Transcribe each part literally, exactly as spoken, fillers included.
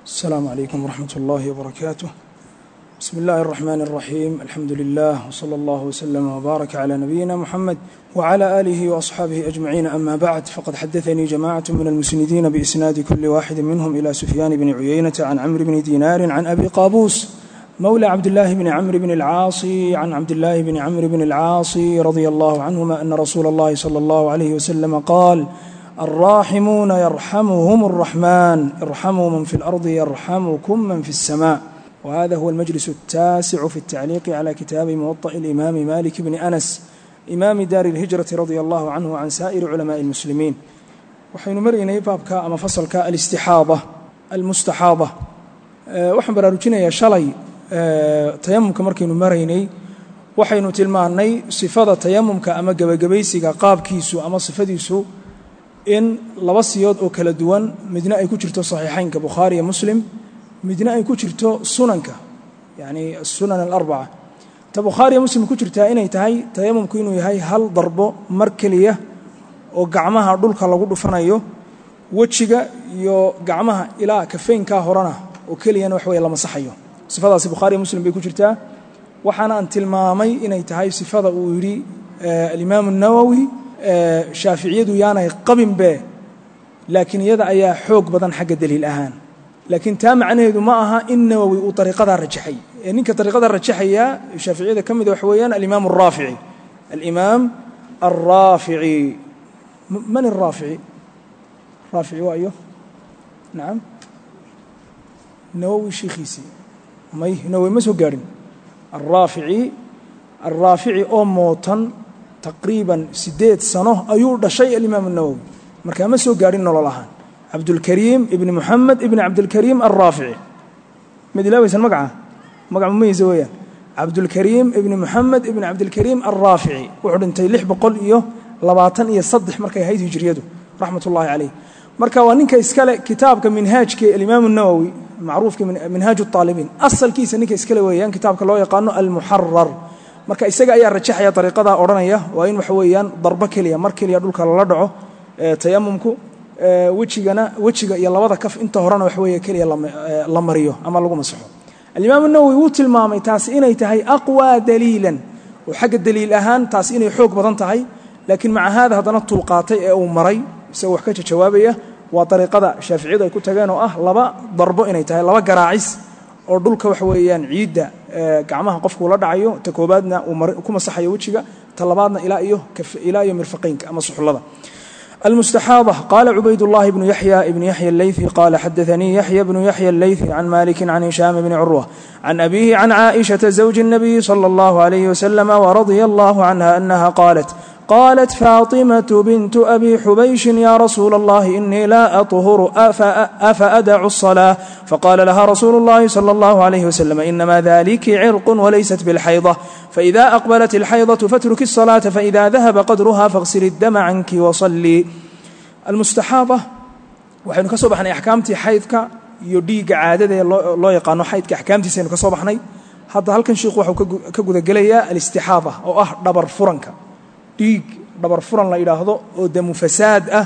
السلام عليكم ورحمة الله وبركاته. بسم الله الرحمن الرحيم. الحمد لله وصلى الله وسلم وبارك على نبينا محمد وعلى آله وأصحابه أجمعين. أما بعد، فقد حدثني جماعة من المسندين بإسناد كل واحد منهم إلى سفيان بن عيينة عن عمرو بن دينار عن أبي قابوس مولى عبد الله بن عمرو بن العاص عن عبد الله بن عمرو بن العاص رضي الله عنهما أن رسول الله صلى الله عليه وسلم قال: الراحمون يرحمهم الرحمن، ارحموا من في الأرض يرحمكم من في السماء. وهذا هو المجلس التاسع في التعليق على كتاب موطأ الإمام مالك بن أنس إمام دار الهجرة رضي الله عنه عن سائر علماء المسلمين. وحين مرينا بابك أما فصلك الاستحاضة المستحاضة waxaan baraarujinayaa shalay tayamumka markaynu maraynay waxaynu tilmaanay sifada tayamumka ama gabagabaysiga qaabkiisu ama sifadiisu in laba siyood oo kala duwan, midna ay ku jirto saxiixaynka Bukhari iyo Muslim, midna ay ku jirto sunanka, yani sunan al-arba'a. ta Bukhari iyo Muslim ku jirtaa inay tahay tayamumku inuu yahay hal darbo mar kaliya oo gacmaha dhulka lagu dhufanayo, wajiga iyo gacmaha ilaa kafeynka horana oo kaliya wax weey la masaxayo. sifadaasi Bukhari iyo Muslim bay ku jirtaa. waxaana aan tilmaamay inay tahay sifada uu yiri al-Imam an-Nawawi shaafiiciyadu yaanay qabin be, laakiin iyada ayaa xoog badan xagga daliil ahaan. laakiin taa macnaheedu ma aha in Nawawi uu tariiqada rajaxay. ninka tariiqada rajaxaya shaafiiciyada kamid wax weeyaan al-Imam ar-Rafi'i. al-Imam ar-Rafi'i man ar-Rafi'i? Rafi'i waa ayo naam Nawawi sheekhiisi may Nawawi ma soo gaarin. ar-Rafi'i ar-Rafi'i oo mootan تقريبا سديد سنة أيور دشيء الإمام النووي مركا ما سو قارين نولهان. عبد الكريم ابن محمد ابن عبد الكريم الرافعي مدلاوي سن مقعة مقعة مميزة ويا عبد الكريم ابن محمد ابن عبد الكريم الرافعي وحد انتي لح بقول إيوه لباطن يصدح مركا هيد هجريده رحمة الله عليه. مركا وانك إسكال كتابك منهاج الإمام النووي معروف كمنهاج الطالبين أصل كيس انك إسكال ويان كتابك الله يقانو المحرر. marka isaga ayaa rajaxaya tariiqada oranaya waa in wax weeyaan darba kaliya mar kaliya dhulka la dhaco tayamumku wajigana wajiga iyo labada kaf inta horena wax weeye kaliya la mariyo ama lagu masaxo. al-Imam an-Nawawi uu tilmaamay taas inay tahay aqwa daliilan oo xagga daliil ahaan taas inay xoog badan tahay, laakiin maca hada hadana tulqaatay ee uu maray isagoo wax ka jawaabaya waa tariiqada shaafiiciyadu ay ku tageen oo ah laba darbo inay tahay laba garaacis oo dhulka wax weeyaan ciida gacmaha qofku la dhacayo, ta koobaadna uu ku masaxayo wajiga, ta labaadna ilaa iyo ilaa iyo mirfaqeynka ama suxullada. المستحاضة قال عبيد الله بن يحيى ابن يحيى الليثي قال حدثني يحيى بن يحيى الليثي عن مالك عن هشام بن عروة عن أبيه عن عائشة زوج النبي صلى الله عليه وسلم ورضي الله عنها أنها قالت قالت فاطمة بنت أبي حبيش يا رسول الله إني لا أطهر أفأدع الصلاة؟ فقال لها رسول الله صلى الله عليه وسلم إنما ذلك عرق وليست بالحيضة، فإذا أقبلت الحيضة فاترك الصلاة، فإذا ذهب قدرها فاغسل الدم عنك وصلي. المستحاضة وحين كصبحنا أحكامتي حيضك يديق عادة الله يقانو حيضك أحكامتي سين كصبحنا هذا هل كان شيخ وحو كجود جلية الاستحاضة أو أه دبر فرنك dhiig dhabar furan la yiraahdo oo dam fasaad ah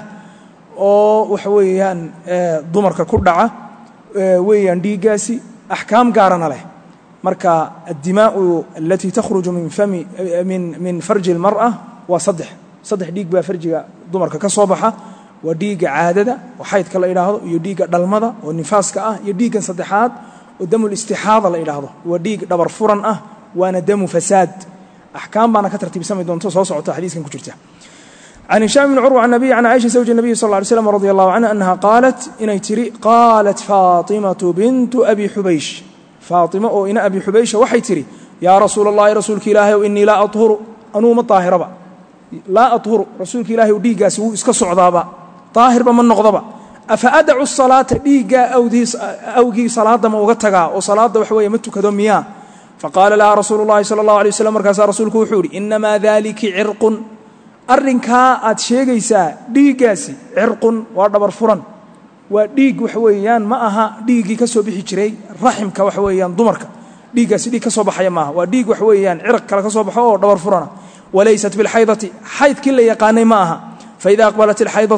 oo wax weeyaan dumarka ku dhaca weeyaan dhiigaasi ahkaam gaarana leh. marka ad-dimaa'u allati takhruju min fami min min farji al-mar'a wa sadh sadh dhiig baa farjiga dumarka ka soo baxa, waa dhiiga caadada oo xaydka la yiraahdo iyo dhiiga dhalmada oo nifaaska ah iyo dhiigan saddexaad oo damul istihaada la yiraahdo waa dhiig dhabar furan ah waana dam fasaad. أحكام بأنا كترتيب سمي دون تصوص عطا حديث كن كجرته. عن هشام بن عروة عن النبي عن عائشة زوج النبي صلى الله عليه وسلم رضي الله عنها أنها قالت إن تري قالت فاطمة بنت أبي حبيش فاطمة أو إن أبي حبيش وحي تري يا رسول الله رسولك إلهي وإني لا أطهر أنوم الطاهر با لا أطهر رسولك إلهي وديقا سوء اسكسو عضابا طاهر بمن نغضبا أفأدع الصلاة ديقا أو دي أوجي صلاة موغتها وصلاة وحوية متو كدوميا. فقال لها رسول الله صلى الله عليه وسلم مركز رسولك وحوري إنما ذلك عرق أرنكا أتشيغيسا ديغاسي عرق ودبر فرن وديغ وحويان معها ديغي كسو بحي جري رحمك وحويان دمرك ديغاسي ديغ كسو بحي معها وديغ وحويان عرق كسو بحي ودبر فرن وليست بالحيضة حيض كل يقاني معها فإذا أقبلت الحيضة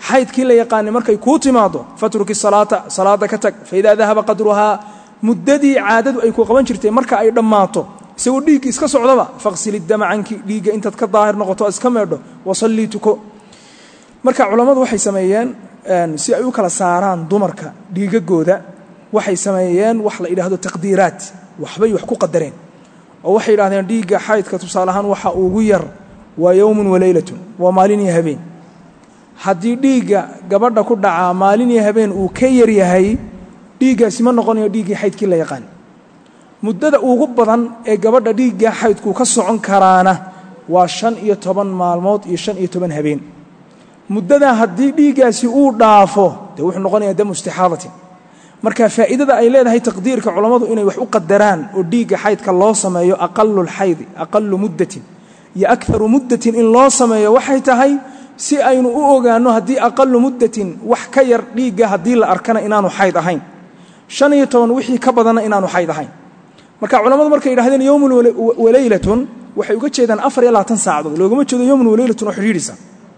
xaydkii la yaqaanay markay kuu timaado fatruki salaata salaada ka tag fa idaa dahaba qadruhaa muddadii caadadu ay ku qaban jirtay marka ay dhammaato isagoo dhiigga iska socdaba faqsil iddama canki dhiigga intaad ka daahir noqoto iska meedho wasallii tuko marka culammadu waxay sameeyeen si ay u kala saaraan dumarka dhiigagooda waxay sameeyeen wax la yidhaahdo taqdiiraat waxbay wax ku qadareen oo waxay yidhahdeen dhiigga xaydka tusaale ahaan waxa ugu yar waa yowmun waleylatun waa maalin iyo habeen haddii dhiigga gabadha ku dhacaa maalin iyo habeen uu ka yar yahay dhiiggaasi ma noqonayo dhiiggii xaydkii la yaqaan muddada ugu badan ee gabadha dhiigga xaydku ka socon karaana waa shan iyo toban maalmood iyo shan iyo toban habeen muddadaa haddii dhiiggaasi uu dhaafo dee wuxuu noqonayaa damu istixaadatin marka faa'iidada ay leedahay taqdiirka culammadu inay wax u qadaraan oo dhiigga xaydka loo sameeyo aqalulxaydi aqalu muddatin iyo akaru muddatin in loo sameeyo waxay tahay si aynu u ogaanno haddii aqalu muddatin wax ka yar dhiigga haddii la arkana inaanu xayd ahayn shan iyo toban wixii ka badanna inaanu xayd ahayn marka culammadu markay yidhahdeen yowmun waleylatun waxay uga jeedaan afar iyo labaatan saacadood loogama jeedo yowmun waleylatun oo xidhiidhisa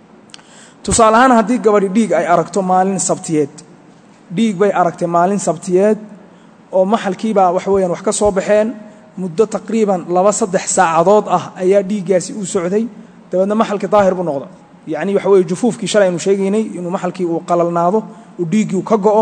tusaale ahaan haddii gabadhi dhiig ay aragto maalin sabtiyeed dhiig bay aragtay maalin sabtiyeed oo maxalkiibaa waxa weeyaan wax ka soo baxeen muddo taqriiban laba saddex saacadood ah ayaa dhiiggaasi u socday dabeedna maxalkii daahir buu noqda yacni waxa weeye jufuufkii shalay aynu sheegaynay inuu maxalkii uu qalalnaado uu dhiiggii ka go'o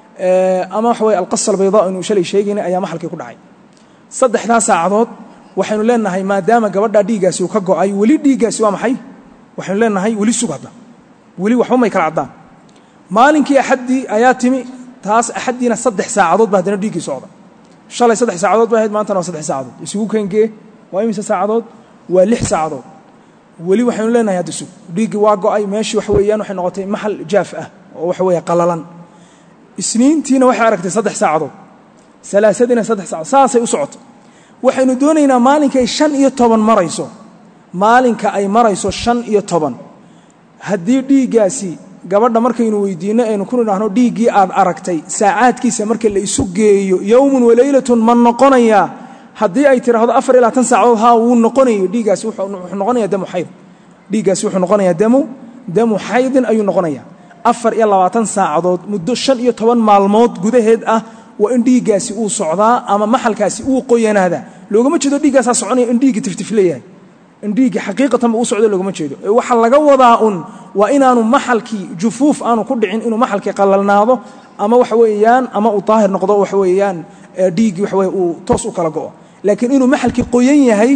ama waxa weye alqasa albaydaa aynu shalay sheegaynay ayaa maxalkii ku dhacay saddexdaa saacadood waxaynu leenahay maadaama gabadhaa dhiiggaasi uu ka go'ay weli dhiiggaasi waa maxay waxaynu leenahay weli sugada weli waxba may kala caddaan maalinkii axaddii ayaa timi taas axaddiina saddex saacadood ba haddana dhiiggii socda shalay saddex saacadood bay ahayd maantana waa saddex saacadood isugu keengee waa imise saacadood waa lix saacadood weli waxaynu leenahay hadda sug dhiiggii waa go'ay meeshii waxa weeyaan waxay noqotay maxal jaaf ah oo waxa weeye qalalan isniintiina waxay aragtay saddex saacadood salaasadiina saddex saacadood saasay u socotay waxaynu doonaynaa maalinkay shan iyo toban marayso maalinka ay marayso shan iyo toban haddii dhiiggaasi gabadha markaynu weydiinno aynu ku nidhaahno dhiiggii aad aragtay saacaadkiisa marka la isu geeyo yowmun waleylatun ma noqonayaa haddii ay tiraahdo afar iyo labaatan saacadood haa wuu noqonayo dhiiggaasi wuxuu noqonayaa damu xayd dhiiggaasi wuxuu noqonayaa damu damu xaydin ayuu noqonayaa afar iyo labaatan saacadood muddo shan iyo toban maalmood gudaheed ah waa in dhiiggaasi uu socdaa ama maxalkaasi uu qoyanaadaa loogama jeedo dhiiggaasaa soconaya in dhiiggi tiftif leeyahay in dhiiggi xaqiiqatanba u socdo loogama jeedo ee waxa laga wadaa un waa inaanu maxalkii jufuuf aanu ku dhicin inuu maxalkii qalalnaado ama waxa weeyaan ama uu daahir noqdo waxa weeyaan dhiiggii waxa weye uu toos u kala go'o laakiin inuu maxalkii qoyan yahay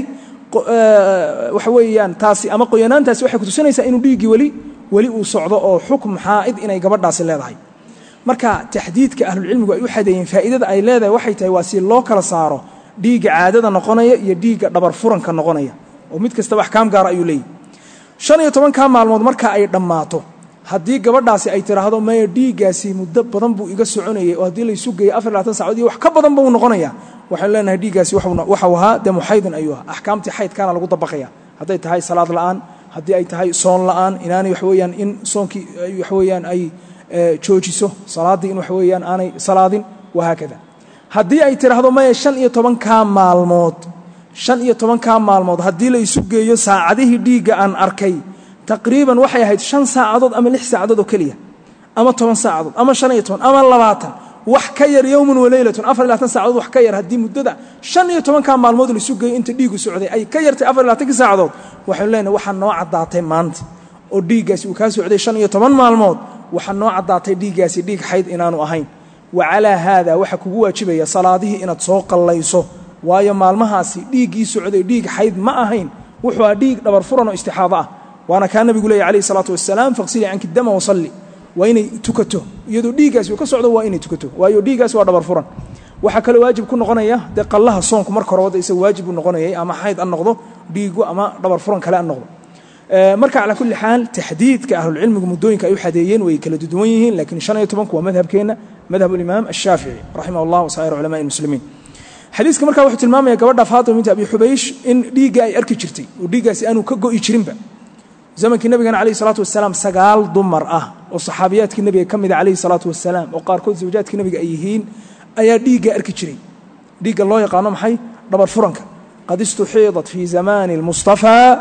waxa weeyaan taasi ama qoyanaantaasi waxay kutusinaysaa inuu dhiiggii weli weli uu socdo oo xukm xaa'id inay gabadhaasi leedahay marka taxdiidka ahlulcilmigu ay u xadeeyeen faa'iidada ay leedahay waxay tahay waa si loo kala saaro dhiigga caadada noqonaya iyo dhiigga dhabar furanka noqonaya oo mid kastaba axkaam gaara ayuu leeyahy shan iyo tobankaa maalmood marka ay dhammaato haddii gabadhaasi ay tidhaahdo maya dhiiggaasi muddo badan buu iga soconayay oo haddii laysu geeyo afar labaatan saacood iyo wax ka badan ba uu noqonaya waxaynu leenahay dhiiggaasi waxau ahaa damu xaydin ayuu ahaa axkaamtii xaydkaana lagu dabaqaya hadday tahay salaad la'aan haddii ay tahay soon la'aan inaanay waxa weeyaan in soonkii waxa weeyaan ay joojiso salaaddii in waxa weeyaan aanay salaadin wahaakada haddii ay tidhaahdo maya shan iyo tobankaa maalmood shan iyo tobankaa maalmood haddii la isu geeyo saacadihii dhiigga aan arkay taqriiban waxay ahayd shan saacadood ama lix saacadood oo keliya ama toban saacadood ama shan iyo toban ama labaatan wax ka yar yowmun waleylatun afar iyo labaatan saacadood wax ka yar haddii muddada shan iyo tobankaa maalmood la isu geeyo inta dhiiggu socday ay ka yartay afar iyo labaatankii saacadood waxaynu leenahay waxaa noo caddaatay maanta oo dhiiggaasi uu kaa socday shan iyo toban maalmood waxaa noo caddaatay dhiiggaasi dhiig xayd inaanu ahayn wa calaa haada waxaa kugu waajibaya salaadihii inaad soo qallayso waayo maalmahaasi dhiiggii socday dhiig xayd ma ahayn wuxuu ahaa dhiig dhabar furan oo istixaado ah waana kaa nabigu leeyahy alayhi salaatu wasalaam faqsilii canki dama wasalli waa inay tukato iyadoo dhiiggaasi uu ka socdo waa inay tukato waayo dhiiggaasi waa dhabar furan waxaa kaloo waajib ku noqonaya dee qallaha soonku marka hore wadda isaga waajib uu noqonayay ama xayd an noqdo dhiigu ama dhabar furan kale an noqdo marka calaa kulli xaal taxdiidka ahlulcilmigu muddooyinka ay u xadeeyeen way kala duwan yihiin laakiin shan iyo tobanku waa madhabkeenna madhab ulimaam ashaafici raximah allah wasaa'ir culamaai lmuslimiin xadiiska markaa wuxuu tilmaamaya gabadha faatima binti abi xubaysh in dhiigga ay arki jirtay oo dhiiggaasi aanu ka go'i jirinba zamankii nabigana calayhi salaatu wasalaam sagaal dumar ah oo saxaabiyaadkii nebiga ka mida calayhi salaatu wasalaam oo qaarkood zawjaadkii nebiga ay yihiin ayaa dhiigga arki jiray dhiigga loo yaqaano maxay dhabar furanka qad istuxiidat fii zamaani almustafaa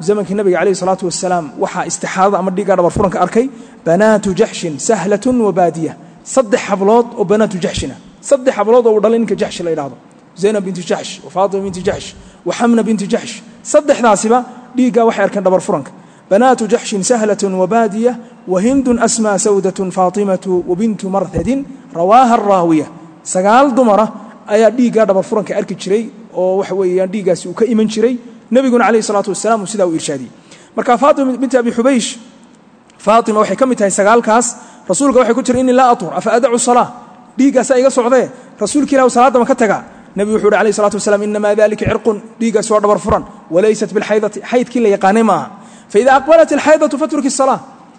zamankii nabiga calayhi salaatu wasalaam waxaa istixaadada ama dhiigga dhabar furanka arkay banaatu jaxshin sahlatun wa baadiya saddex hablood oo banaatu jaxshina saddex hablood oo dhalay ninka jaxsh la yiraahdo zaynab binti jaxsh wa faatima binti jaxsh wa hamna binti jaxsh saddexdaasiba dhiigga waxay arkeen dhabar furanka banaatu jaxshin sahlatun wa baadiya wa hindun asma sawdatun faatimatu wa bintu marthadin rawaaha araawiya sagaal dumara ayaa dhiigga dhabar furanka arki jiray oo waxa weeyaan dhiiggaasi uu ka iman jiray nabiguna calayhi salaatu wasalaam uu sidaa u irshaadiyey marka faatima binti abi xubaysh faatima waxay ka mid tahay sagaalkaas rasuulka waxay ku tiri inni laa atur afa adacu salaa dhiiggaasaa iga socdee rasuulka ilah salaadda ma ka tagaa nebigu wuxuu uhi alayhi salatu wasalaam inamaa dalika cirqun dhiiggaasi waa dhabar furan walaysat bilxaydati xaydkii la yaqaanay maaha faida aqbalat alxaydatu fatruki salaa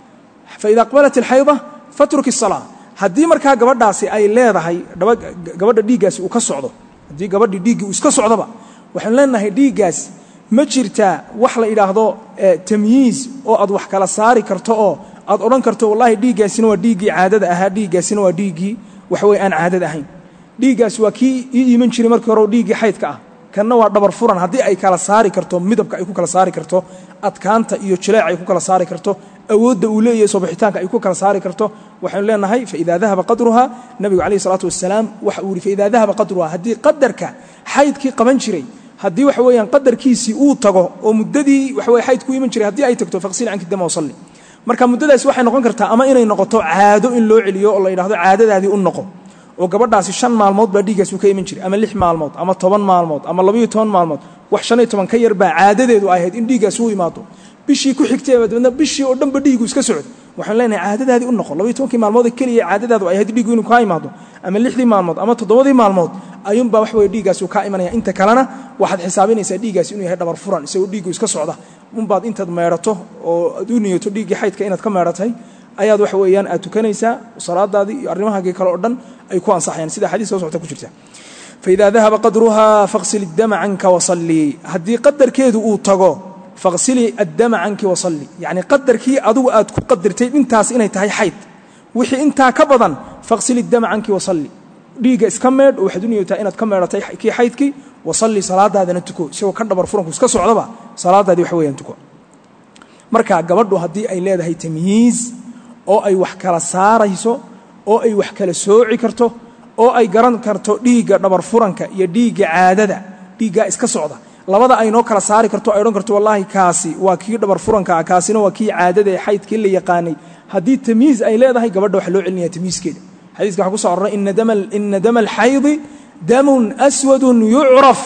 faida aqbalat alxayda fatruki salaa haddii markaa gabadhaasi ay leedahay gabadha dhiiggaasi uu ka socdo haddii gabadhii dhiiggii uu iska socdoba waxaan leenahay dhiiggaas ma jirtaa wax la yidhaahdo tamyiiz oo aad wax kala saari karto oo aad odhan karto wallahi dhiiggaasina waa dhiiggii caadada ahaa dhiiggaasina waa dhiiggii waxaweye aan caadada ahayn dhiiggaas waa kii ii iman jiray markii hore dhiiggii xaydka ah kanna waa dhabar furan haddii ay kala saari karto midabka ay ku kala saari karto adkaanta iyo jileeca ay ku kala saari karto awoodda uu leeyahay soo bixitaanka ay ku kala saari karto waxaynu leenahay faidaa dahaba qadruhaa nabigu calayhi salaatu wasalaam waxa uu yidhi faidaa dahaba qadruhaa haddii qadarka xaydkii qaban jiray haddii waxa weeyaan qadarkiisii uu tago oo muddadii waxa weye xayd ku iman jiray haddii ay tagto faqsil canki dama wasalli marka muddadaasi waxay noqon kartaa ama inay noqoto caado in loo celiyo oo la yidhahdo caadadaadii u noqo oo gabadhaasi shan maalmood baa dhiiggaas uu ka iman jiray ama lix maalmood ama toban maalmood ama labayo toban maalmood wax shan iyo toban ka yar baa caadadeedu ay ahayd in dhiiggaas uu imaado bishii ku xigtay dabadna bishii oo dhanba dhiigu iska socdo waxaan leenahay caadadaadii u noqo labayo tobankii maalmood keliya caadadaadu ay ahayd dhiigu inuu kaa imaado ama lixdii maalmood ama toddobadii maalmood ayuunbaa wax weye dhiiggaas uu kaa imanaya inta kalena waxaad xisaabinaysaa dhiiggaas inuu yahay dhabar furan isagoo dhiiggu iska socda unbaad intaad meedhato oo aad u niyato dhiiggii xaydka inaad ka meedhatay ayaad waxa weeyaan aad tukanaysaa salaadaadii iyo arrimahaagii kale oo dhan ay ku ansaxayaan sida xadiis soo socota ku jirta faidaa dahaba qadruhaa faqsil iddama canka wasallii haddii qadarkeedu uu tago faqsilii addama canki wasalli yacni qadarkii adigu aad ku qadirtay intaas inay tahay xayd wixii intaa ka badan faqsil iddama canki wasalli dhiigga iska meedh oo waxaad u niyotaa inaad ka meedhatay kii xaydkii wasalli salaadaadana tuko isagoo ka dhabar furanku iska socdaba salaadaadii waxa weeyaan tuko marka gabadhu haddii ay leedahay tamyiiz oo ay wax kala saarayso oo ay wax kala sooci karto oo ay garan karto dhiigga dhabar furanka iyo dhiigga caadada dhiiggaa iska socda labada ay noo kala saari karto ay odhan karto wallaahi kaasi waa kii dhabar furanka ah kaasina waa kii caadada ee xaydkii la yaqaanay haddii tamyiiz ay leedahay gabadha waxa loo celinaya tamyiizkeeda xadiiska waxaa ku soo aroray ina dama alxaydi damun aswadun yucraf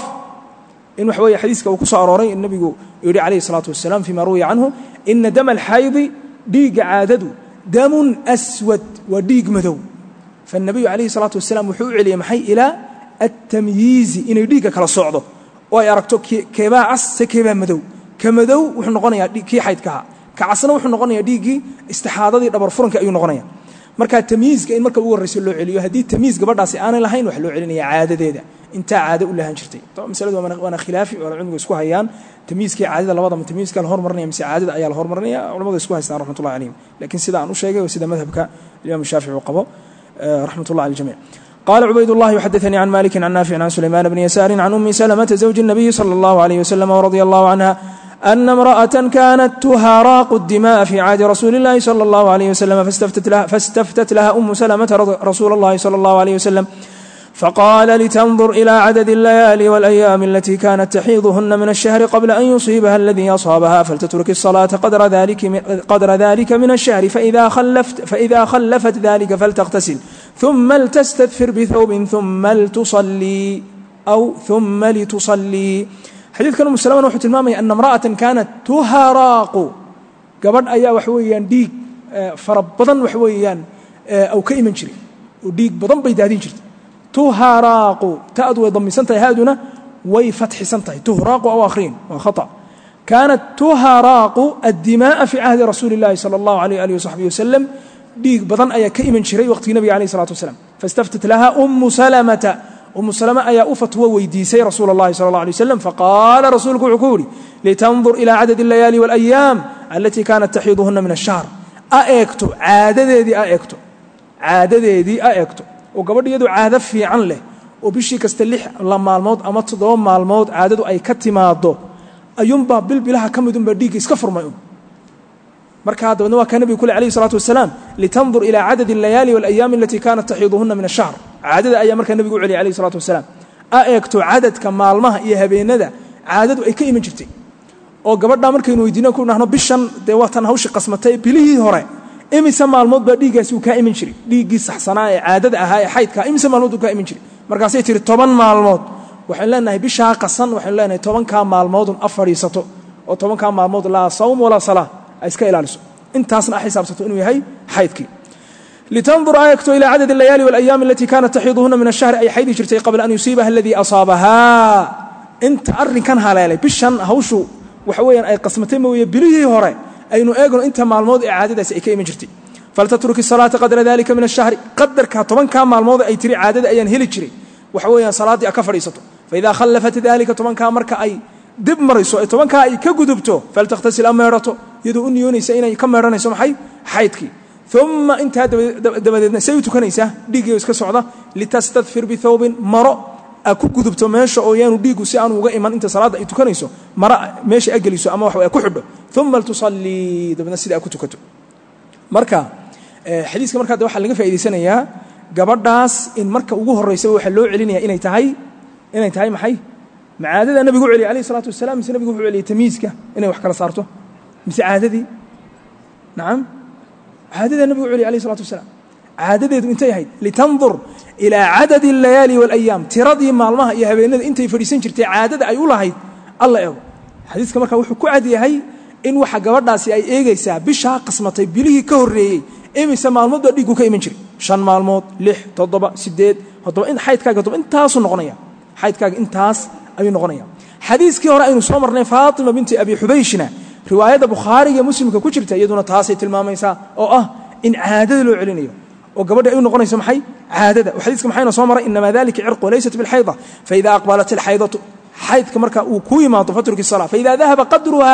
in waxa weeye xadiiska uu ku soo arooray nebigu yidhi calayhi salaatu wasalaam fima ruwiya canhu ina dama alxaydi dhiigga caadadu damun aswad waa dhiig madow faالnabiyu calayhi salaatu wasalaam wuxuu u celiyey maxay ilaa altamyiizi inay dhiigga kala socdo oo ay aragto keebaa cas se keebaa madow ka madow wuxuu noqonayaa kii xaydkaha ka casna wuxuu noqonayaa dhiiggii istixaadadii dhabar furanka ayuu noqonaya marka tamyiizka in marka ugu horrayso loo celiyo haddii tamyiiz gabadhaasi aanay lahayn waxa loo celinaya caadadeeda intaa caado u lahaan jirtay masaladu waana khilaafi oo culimadu isku hayaan tamyiizkii caadada labadaba tamyiizka la hormarinaya mise caadada ayaa la hormarinaya culimadu isku haystaan raxmatullahi calayhim laakiin sida aan u sheegay oo sida madhabka imaam shaafici uu qabo raxmatullahi cala aljamiic قال عبيد الله يحدثني عن مالك عن نافع عن سليمان بن يسار عن أم سلمة زوج النبي صلى الله عليه وسلم ورضي الله عنها أن امرأة كانت تهراق الدماء في عهد رسول الله صلى الله عليه وسلم فاستفتت لها, فاستفتت لها أم سلمة رسول الله صلى الله عليه وسلم فقال لتنظر إلى عدد الليالي والأيام التي كانت تحيضهن من الشهر قبل أن يصيبها الذي أصابها فلتترك الصلاة قدر ذلك, قدر ذلك من الشهر فإذا خلفت, فإذا خلفت ذلك فلتغتسل ثم لتستدفر بثوب ثم لتصلي أو ثم لتصلي حديث كان مسلمان وحو تلمامي أن امرأة كانت تهراق قبل أيا وحويان ديك فربضا وحويان أو كيمن شري وديك بضن بيدادين شري تهراق تأدوى ضمي سنتهي هادنا ويفتح سنتهي تهراق أو آخرين وخطأ كانت تهراق الدماء في عهد رسول الله صلى الله عليه وصحبه وسلم dhiig badan ayaa ka iman jiray waqtigii nabiga calayhi salaatu wasalaam fastaftat laha ummu salamata ummu salama ayaa u fatwo weydiisay rasuul allahi sala allah alay wasalam faqaala rasuulku wuxuu ku yidhi litandur ilaa cadadi allayaali waalayaam alatii kaanat taxiiduhunna min ashahr a eegto caadadeedii a eegto caadadeedii a eegto oo gabadh iyadu caado fiican leh oo bishii kasta lix la maalmood ama toddoba maalmood caadadu ay ka timaado ayuunbaa bil bilaha ka midunbaa dhiigga iska furmay un markaa dabadna waa kaa nebigu ku le alayhi salaatu wasalaam litandur ilaa cadadi allayaali waalayaami alatii kaanat taxiiduhunna min ashahr caadada ayaa markaa nebigu u celiyay alayhi salaatu wasalaam a eegto cadadka maalmaha iyo habeenada caadadu ay ka iman jirtay oo gabadhaa markaynu weydiino ku dhahno bishan dee waatan hawshii qasmatay bilihii hore imise maalmood baa dhiiggaasi uu kaa iman jiray dhiiggii saxsanaa ee caadada ahaa ee xaydkaa imise maalmood uu kaa iman jiray markaasay tihi toban maalmood waxaynu leenahay bishaa qasan waxaynu leenahay tobankaa maalmoodun a fadhiisato oo tobankaa maalmood laa sawm walaa salaa ay iska ilaaliso intaasna a xisaabsato inuu yahay xaydkii litandur aayagto ilaa cadad alayaali waalayaami alatii kaanat taxiiduhunna min ashahri ay xaydi jirtay qabla an yusiibaha aladii asaabahaa inta arrinkan haleelay bishan hawshu waxa weeyaan ay qasmatay mooye bilihii hore aynu eegno inta maalmood ee caadadaasi ay ka iman jirtay faltatruki salaata qadra dalika min ashahri qadarka tobankaa maalmood ay tiri caadada ayaan heli jiray waxa weeyaan salaaddii a ka fadhiisato faidaa khallafat dalika tobankaa marka ay dib marayso ee tobankaa ay ka gudubto faltakhtasil a meedhato iyadoo u niyoonaysa inay ka meedhanayso maxay xaydkii uma intaa dabadeedna say u tukanaysaa dhiiggii iska socda litastadfir bithawbin maro a ku gudubto meesha oo yaanu dhiiggu si aanu uga iman inta salaadda ay tukanayso mara meesha a geliso ama waxa ku xidho uma tusallii dabeedna sida a ku tukato marka xadiiska markaa de waxaa laga faa'idaysanayaa gabadhaas in marka ugu horraysaba waxaa loo celinaya inay tahay inay tahay maxay macaadada nabigu u celiyay alayh isalaatu wasalaam mise nabigu wuxuu celiyay tamiiska inay wax kala saarto mise caadadii nacam caadada nabigu u celiyay alayh isalaatu wasalaam caadadeedu intay ahayd litandur ilaa cadadi allayaali waalayaam tiradii maalmaha iyo habeenada intay fadhiisan jirtay caadada ay u lahayd alla eego xadiiska markaa wuxuu ku cad yahay in waxa gabadhaasi ay eegaysaa bishaa qasmatay bilihii ka horreeyey imise maalmood baa dhiiggu ka iman jiray shan maalmood lix toddoba siddeed toddoba in xaydkaaga toddoba intaasuu noqonaya xaydkaaga intaas ayuu noqonaya xadiiskii hore aynu soo marnay faatima binti abi xubayshna riwaayadda bukhaariga muslimka ku jirta iyaduna taasay tilmaamaysaa oo ah in caadada loo celinayo oo gabadha ay noqonayso maxay caadada oo xadiiska maxayna soo maray inama dalika cirqu laysat bilxayda faida aqbalat alxaydatu xaydka marka uu ku yimaado fatruki salaa faida dahaba qadruha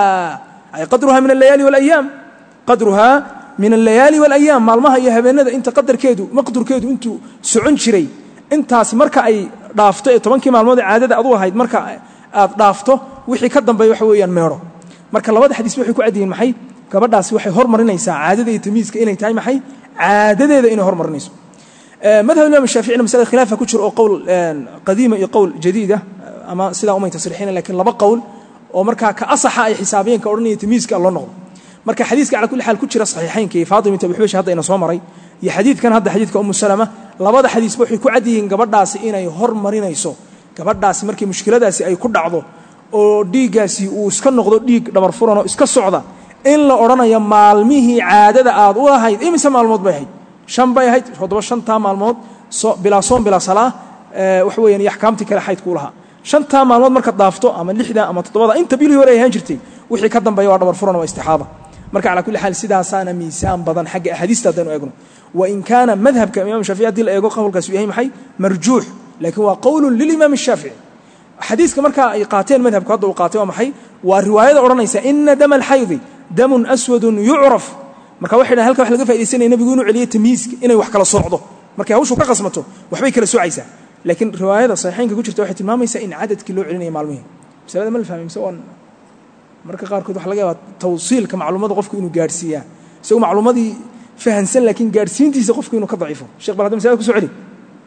ay qadruha min allayaali waalayaam qadruha min allayaali waalayaam maalmaha iyo habeenada inta qadarkeedu maqdurkeedu intuu socon jiray intaas marka ay dhaafto ee tobankii maalmood ee caadada adu ahayd marka aad dhaafto wixii ka dambeeya waxa weeyaan meedho marka labada xadiis waxay ku cadyihiin maxay gabadhaasi waxay hormarinaysaa caadada iyo tamiiska inay tahay maxay caadadeeda inay hormarinayso madhab imaam shaaficina masalada khilaafa ku jiro oo qowl qadiima iyo qowl jadiida ama sidaa umay tasriixina laakiin laba qowl oo markaa ka asaxa ay xisaabiyeen ka odhanaya tamiiska loo noqdo marka xadiiska cala kulli xaal ku jira saxiixaynka iyo faatima binti abi xubaysh hadda ina soo maray iyo xadiidkan hadda xadiidka umu salama labada xadiisba waxay ku cad yihiin gabadhaasi inay hormarinayso gabadhaasi markii mushkiladaasi ay ku dhacdo oo dhiiggaasi uu iska noqdo dhiig dhabar furan oo iska socda in la odhanayo maalmihii caadada aad u lahayd imise maalmood bay ahayd shan bay ahayd toddoba shantaa maalmood bilaa soom bilaa salaa waxa weeyaan iyo axkaamtii kale xaydkuu lahaa shantaa maalmood markaad daafto ama lixda ama toddobada inta bilihii hore ay ahaan jirtay wixii ka dambeeya waa dhabar furan waa istixaada marka calaa kulli xaal sidaasaana miisaan badan xagga axaadiista haddaynu eegno wain kaana madhabka imam shaafici hadii la eego qowlkaas uu yahay maxay marjuux laakiin waa qowlun lilimaam الshaafici xadiiska markaa ay qaateen madhabku hadda uu qaatay waa maxay waa riwaayada odhanaysa ina dama alxaydi damun aswadun yucraf marka waxay dhahan halka wax laga faaidaysanaya nebigu inuu celiyo tamiiska inay wax kala socdo markay hawshu ka qasmato waxbay kala soocaysaa laakiin riwaayada saxiixaynka ku jirta waxay tilmaamaysaa in cadadkii loo celinaya maalmihii masalada ma la fahmay mise waan marka qaarkood waxa laga yaabaa tawsiilka macluumada qofku inuu gaadhsiiyaa isagoo macluumadii fahansan laakiin gaadhsiintiisa qofku inuu ka daciifo sheekh bal hadda masalada ku soo celi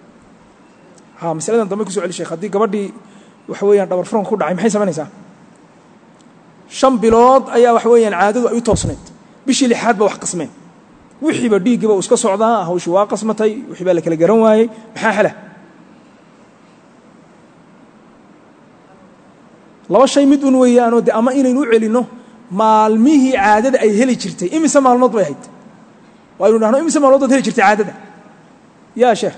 ha masaladan dambe ku soo celi sheekh haddii gabadhii waxa weeyaan dhabar furanka ku dhacay maxay samaynaysaa shan bilood ayaa waxa weeyaan caadadu ay u toosnayd bishii lixaad ba wax qasmeen wixiiba dhiiggiiba uu iska socdaa hawshii waa qasmatay wixii baa la kala garan waayey maxaa xela laba shay mid un weeyaanoo de ama inaynu u celinno maalmihii caadada ay heli jirtay imise maalmood bay ahayd waaynu dhahno imise maalmood baad heli jirtay caadada yaa sheekh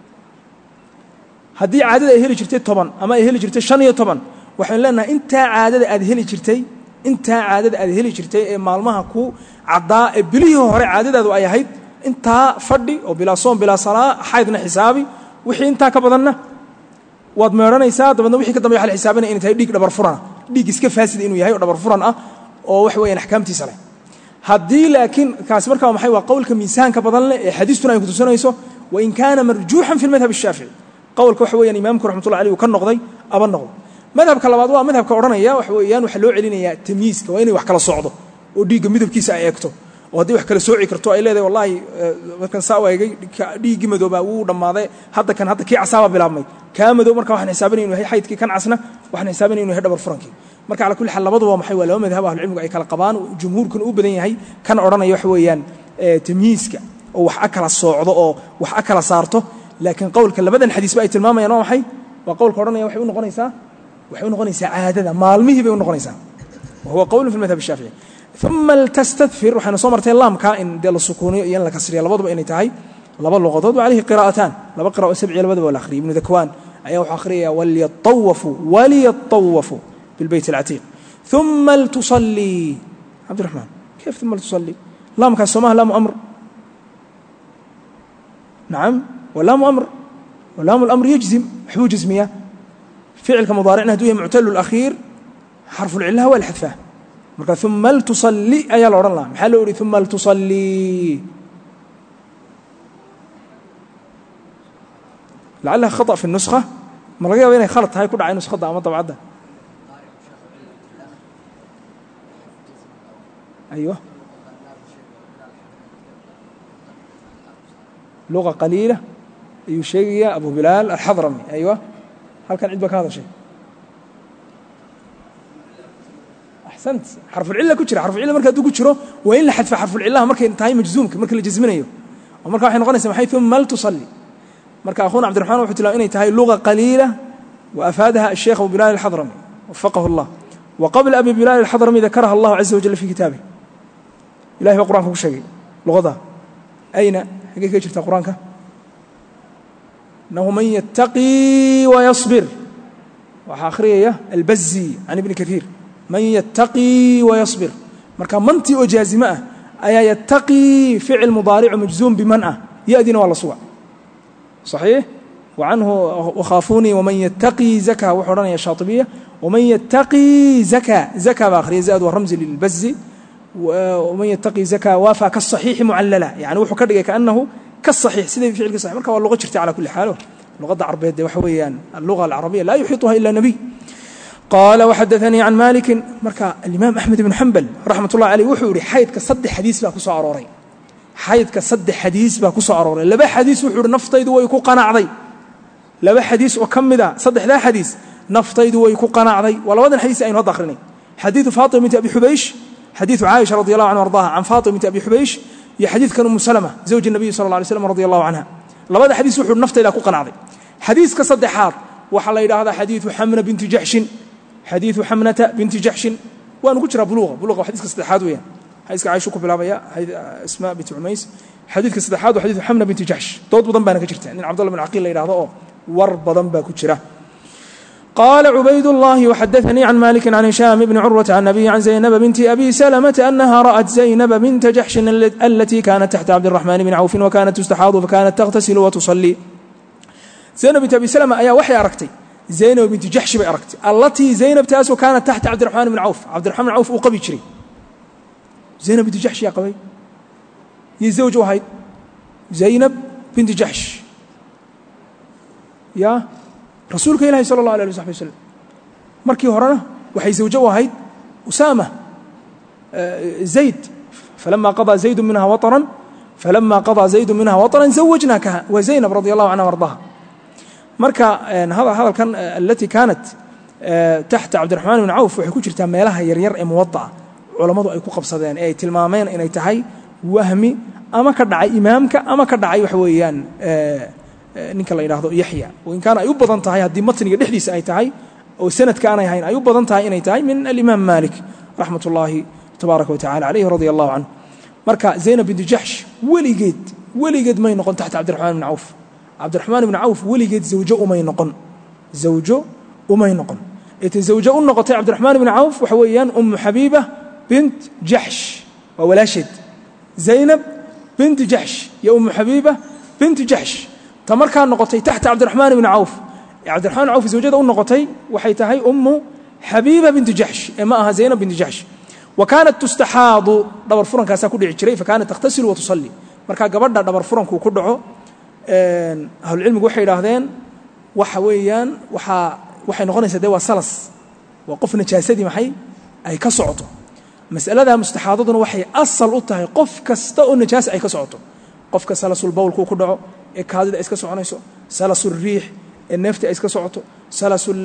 haddii caadada ay heli jirtay toban ama ay heli jirtay shan iyo toban waxaynu leenahay intaa caadada aad heli jirtay intaa caadada aad heli jirtay ee maalmaha ku caddaa ee bilihii hore caadadaadu ay ahayd intaa fadhi oo bilaa soom bilaa salaa xaydna xisaabi wixii intaa ka badanna waad meedhanaysaa dabeedna wixii ka dambeya waxa la xisaabinaya inay tahay dhiig dhabar furana dhiig iska faasida inuu yahay oo dhabar furan ah oo waxa weeyaan axkaamtiisa leh haddii laakiin kaasi markaa maxay waa qowlka miisaanka badan leh ee xadiistuna ay kutusinayso wain kaana marjuuxan fi lmadhab الshaafici qowlka waxa weeyaan imaamku raxmatullahi alayh uu ka noqday aba noqdo madhabka labaad waa madhabka odhanaya waxa weeyaan waxa loo celinayaa tamyiiska waa inay wax kala socdo oo dhiigga midabkiisa ay eegto oo haddii wax kala sooci karto ay leedahay wallahi markan saa waagay dhiiggii madooba wuu dhammaaday hadda kan hadda kii casaaba bilaabmay kaa madow marka waxaan xisaabinay inuu yahay xaydkii kan casna waxaan xisaabinay inuu yahay dhabar furankii marka ala kulli xal labaduba maxay waa laba madhab ahlu cilmigu ay kala qabaan jumhuurkuna u badan yahay kan odhanaya waxa weeyaan tamyiiska oo wax kala soocdo oo wax kala saarto laakiin qowlka labadan xadiis ba ay tilmaamayaan waa maxay waa qowlka odhanaya waxay u noqonaysaa waxay u noqonaysaa caadada maalmihii bay u noqonaysaa وهو قول في المذهب الشافعي ثم التستثفر وحنا صمرتين لام كائن ديال السكونيه ين لا كسريه لبدba inay tahay laba luqadood وعليه قراءتان laba qiraa'o sabciya labadaba wala akhriyo ibn dakwan ayaa waxa akhriya waliyatawafu waliyatawafu بالبيت العتيق ثم تصلي عبد الرحمن كيف ثم تصلي لام كسماه لام امر نعم ولام امر ولام الامر يجزم حو جزميه فعل كمضارعنا هدوه معتل الاخير حرف العله هو الحذفه marka thumma tusalli ayaa la oran lahaa maxaa loo yiri thumma tusalli لعلها خطأ في النسخة ما laga yaabo inay khalad tahay ku dhacay nuskhada ama dabcada ايوه لغة قليلة يشيع ابو بلال الحضرمي ايوه هل كان عندك هذا الشيء أحسنت حرف العلة كجرا حرف العلة marka uu jiro waa in la xadfa حرف العلة marka intaay majzuumka marka la jazminayo oo marka waxay noqonaysaa maxay thumma tusalli marka akhuuna عبد الرحمن wuxuu tilaa inay tahay lugha qaliila wa afadaha الشيخ أبو بلال الحضرمي وفقه الله وقبل أبي بلال الحضرمي ذكرها الله عز وجل في كتابه إلهي القرآن ku sheegay luqada ayna xagee ka jirta quraanka إنه من يتقي ويصبر وآخرية البزي عن ابن كثير من يتقي ويصبر marka manti oo jaazima ah ayaa yattaqi fi'l mudari' majzum biman'a yadina wala suwa صحيح وعنه وخافوني ومن يتقي زكا وحرنا يا شاطبيه ومن يتقي زكا زكا باخر زاد ورمز للبز ومن يتقي زكا وافى كالصحيح معللا يعني وحو كدغي كانه كالصحيح سيده فعل صحيح marka waa luqad jirta على كل حال luqada carabeed waxa weeyaan اللغه العربيه لا يحيطها الا نبي قال وحدثني عن مالك مركا الإمام أحمد بن حنبل رحمة الله عليه وحوري حيث كصد حديث با كسو أروري حيث كصد حديث با كسو أروري لبا حديث وحور نفطيد ويكو قناعدي لبا حديث وكمدا صدح ذا حديث نفطيد ويكو قناعدي ولا وذا الحديث أين وضع آخرين حديث فاطمة أبي حبيش حديث عائشة رضي الله عنها وارضاها عن فاطمة أبي حبيش يا حديث كان أم سلمة زوج النبي صلى الله عليه وسلم رضي الله عنها لبا حديث وحور نفطيد ويكو قناعدي حديث كصدحات وحلا إلى هذا حديث حمنة بنت جحش حديث حمنة بنت جحش وأنا قلت بلوغة بلوغة حديث كصدحات ويا حديث عائشة كبلابيا حديث اسماء بنت عميس حديث كصدحات وحديث حمنة بنت جحش ضد بدن بنا كجرت يعني عبد الله بن عقيل إلى هذا ور بدن باكجرة قال عبيد الله وحدثني عن مالك عن هشام بن عروة عن نبي عن زينب بنت أبي سلمة أنها رأت زينب بنت جحش التي كانت تحت عبد الرحمن بن عوف وكانت تستحاض فكانت تغتسل وتصلي زينب بنت أبي سلمة أيا وحي أركتي زينب بنت جحش بأركتي التي زينب تاسو كانت تحت عبد الرحمن بن عوف عبد الرحمن بن عوف وقبي شري زينب بنت جحش يا قبي يزوج واحد زينب بنت جحش يا رسولك إلهي صلى الله عليه وسلم مركي هرنا وحي زوجه واحد أسامة زيد فلما قضى زيد منها وطرا فلما قضى زيد منها وطرا زوجناكها وزينب رضي الله عنها وارضاها marka hada hadalkan التي كانت تحت عبد الرحمن بن عوف waxay ku jirtaa meelaha yar yar ee muwatta culimadu ay ku qabsadeen ee tilmaameen inay tahay wahmi ama ka dhacay imaamka ama ka dhacay wax weeyaan ninka la yiraahdo Yahya oo in kana ay u badan tahay hadii matniga dhexdiisa ay tahay oo sanadka aanay hayn ay u badan tahay inay tahay min al-Imam Malik rahmatullahi tabaaraka wa ta'ala alayhi radiyallahu anhu marka Zainab bint Jahsh waligeed waligeed may noqon taxta Abd الرحمن بن عوف عبد الرحمن بن عوف ولقيت زوجه أمي نقن زوجه أمي نقن إتزوجه النقطة عبد الرحمن بن عوف وحويان أم حبيبة بنت جحش وولاشد زينب بنت جحش يا أم حبيبة بنت جحش تمر كان نقطي تحت عبد الرحمن بن عوف عبد الرحمن بن عوف زوجته النقطي وحيتهي أم حبيبة بنت جحش إماها زينب بنت جحش وكانت تستحاض دبر فرن كاسا كل عشري فكانت تغتسل وتصلي مركا قبل دبر فرن كودعو أهل العلم waxay yiraahdeen waxa weeyaan waxa waxay noqonaysaa dee waa salas waa qof najaasadii maxay ay ka socoto mas'alada mustaxaadaduna waxay asal u tahay qof kasta oo najaas ay ka socoto qofka salasul bawlku ku dhaco ee kaadida iska soconayso salasul riix ee neefta iska socoto salasul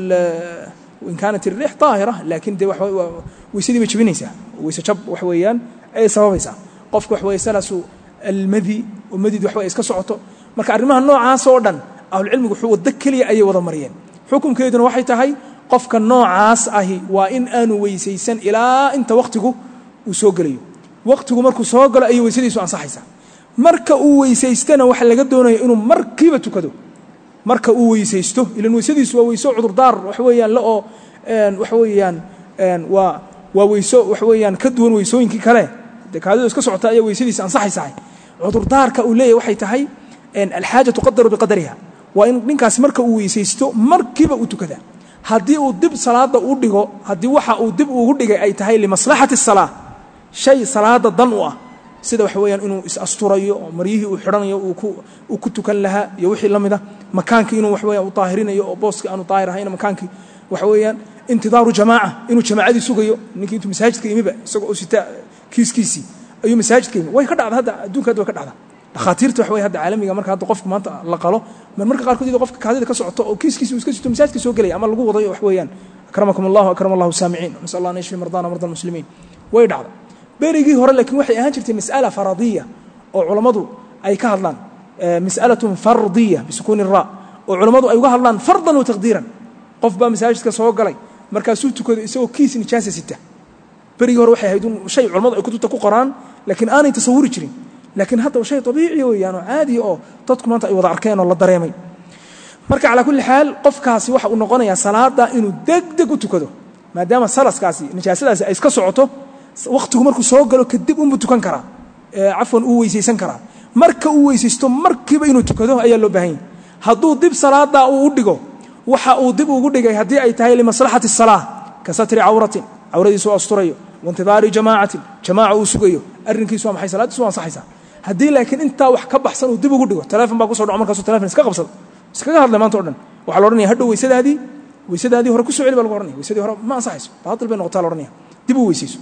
in kaanat ar-riix taahira laakin de waxa waysadii way jabinaysaa waysa jab wax weeyaan ay sababaysaa qofka wax weey salasu al-madi oo madid wax way iska socoto marka arrimaha noocaas oo dhan ahlul cilmigu wuxuu wada kaliya ay wada mariyeen xukunkeeduna waxay tahay qofka noocaas ahi waa in aanu weysaysan ilaa inta waqtigu uu soo galayo waqtigu markuu soo galo ay weysadiisu ansaxaysaa marka uu weysaystana waxa laga doonayo inuu markiiba tukado marka uu weysaysto ilan weysadiisu waa weyso cudur daar wax weeyaan la oo een wax weeyaan een waa waa weyso wax weeyaan ka duwan weysooyinkii kale dakaado iska socota ay weysadiisu ansaxaysaa cudur daarka uu leeyahay waxay tahay een alxaaja tuqaddaru biqadariha waa in ninkaas marka uu weysaysto markiiba uu tukada haddii uu dib salaada u dhigo haddii waxa uu dib ugu dhigay ay tahay limaslahati salaah shay salaada dan u ah sida wax weeyaan inuu is asturayo mariyihii uu xiranayo uu ku uu ku tukan lahaa iyo wixii lamida makaankii inuu wax weeyaan u taahirinayo oo booska aanu taahir ahayn makaankii wax weeyaan intidaaru jamaaca inuu jamaacadii sugayo ninkii intuu masaajidka yimiba isagoo sita kiiskiisi ayuu masaajidka yimi way ka dhacda hadda adduunka way ka dhacda dhakhaatiirta wax weey hadda caalamiga marka hadda qofku maanta la qalo marka qaar koodii qofka kaadida ka socoto oo kiiskiisa uu iska sito masaajidka soo galay ama lagu wadayo wax weeyaan akramakum allah akram allah saamiin nasal allah nashfi mardana mardal muslimiin way dhacda berigii hore laakiin waxay ahaan jirtay mas'ala faradiya oo culimadu ay ka hadlaan mas'alatun fardiyya bisukun ra oo culimadu ay uga hadlaan fardan wa taqdiran qof ba masaajidka soo galay markaasuu tukado isagoo kiis nijaasa sita berigii hore waxay ahayd shay culimadu ay kutubta ku qoraan laakiin aanay tasawuri jirin laakiin hadda waa shay dabiici weeyaan oo caadi oo dadku maanta ay wada arkeen oo la dareemay marka ala kulli xaal qofkaasi waxa uu noqonayaa salaada inuu degdeg u tukado maadaama salaskaasi nijaasadaasi ay iska socoto waqtigu markuu soo galo kadib uu tukan karaa ee afwan uu weysaysan karaa marka uu weysaysto markiiba inuu tukado ayaa loo baahan yahay hadduu dib salaada uu u dhigo waxa uu dib ugu dhigay haddii ay tahay limaslahati salaah ka satri awratin awradiisu asturayo wantidaari jamaacatin jamaaca uu sugayo arrinkiisu waa maxay salaadiisu waa ansaxaysaa haddii laakiin intaa wax ka baxsan uu dib ugu dhigo telefoon baa ku soo dhaco markaasuu telefoon iska qabsado iskaga hadlay maanta oo dhan waxa la oranayaa hadhow weysadaadii weysadaadii hore ku soo celi baa lagu oranaya weysadii hore ma ansaxayso baatil bay noqotaa la oranaya dib u weysayso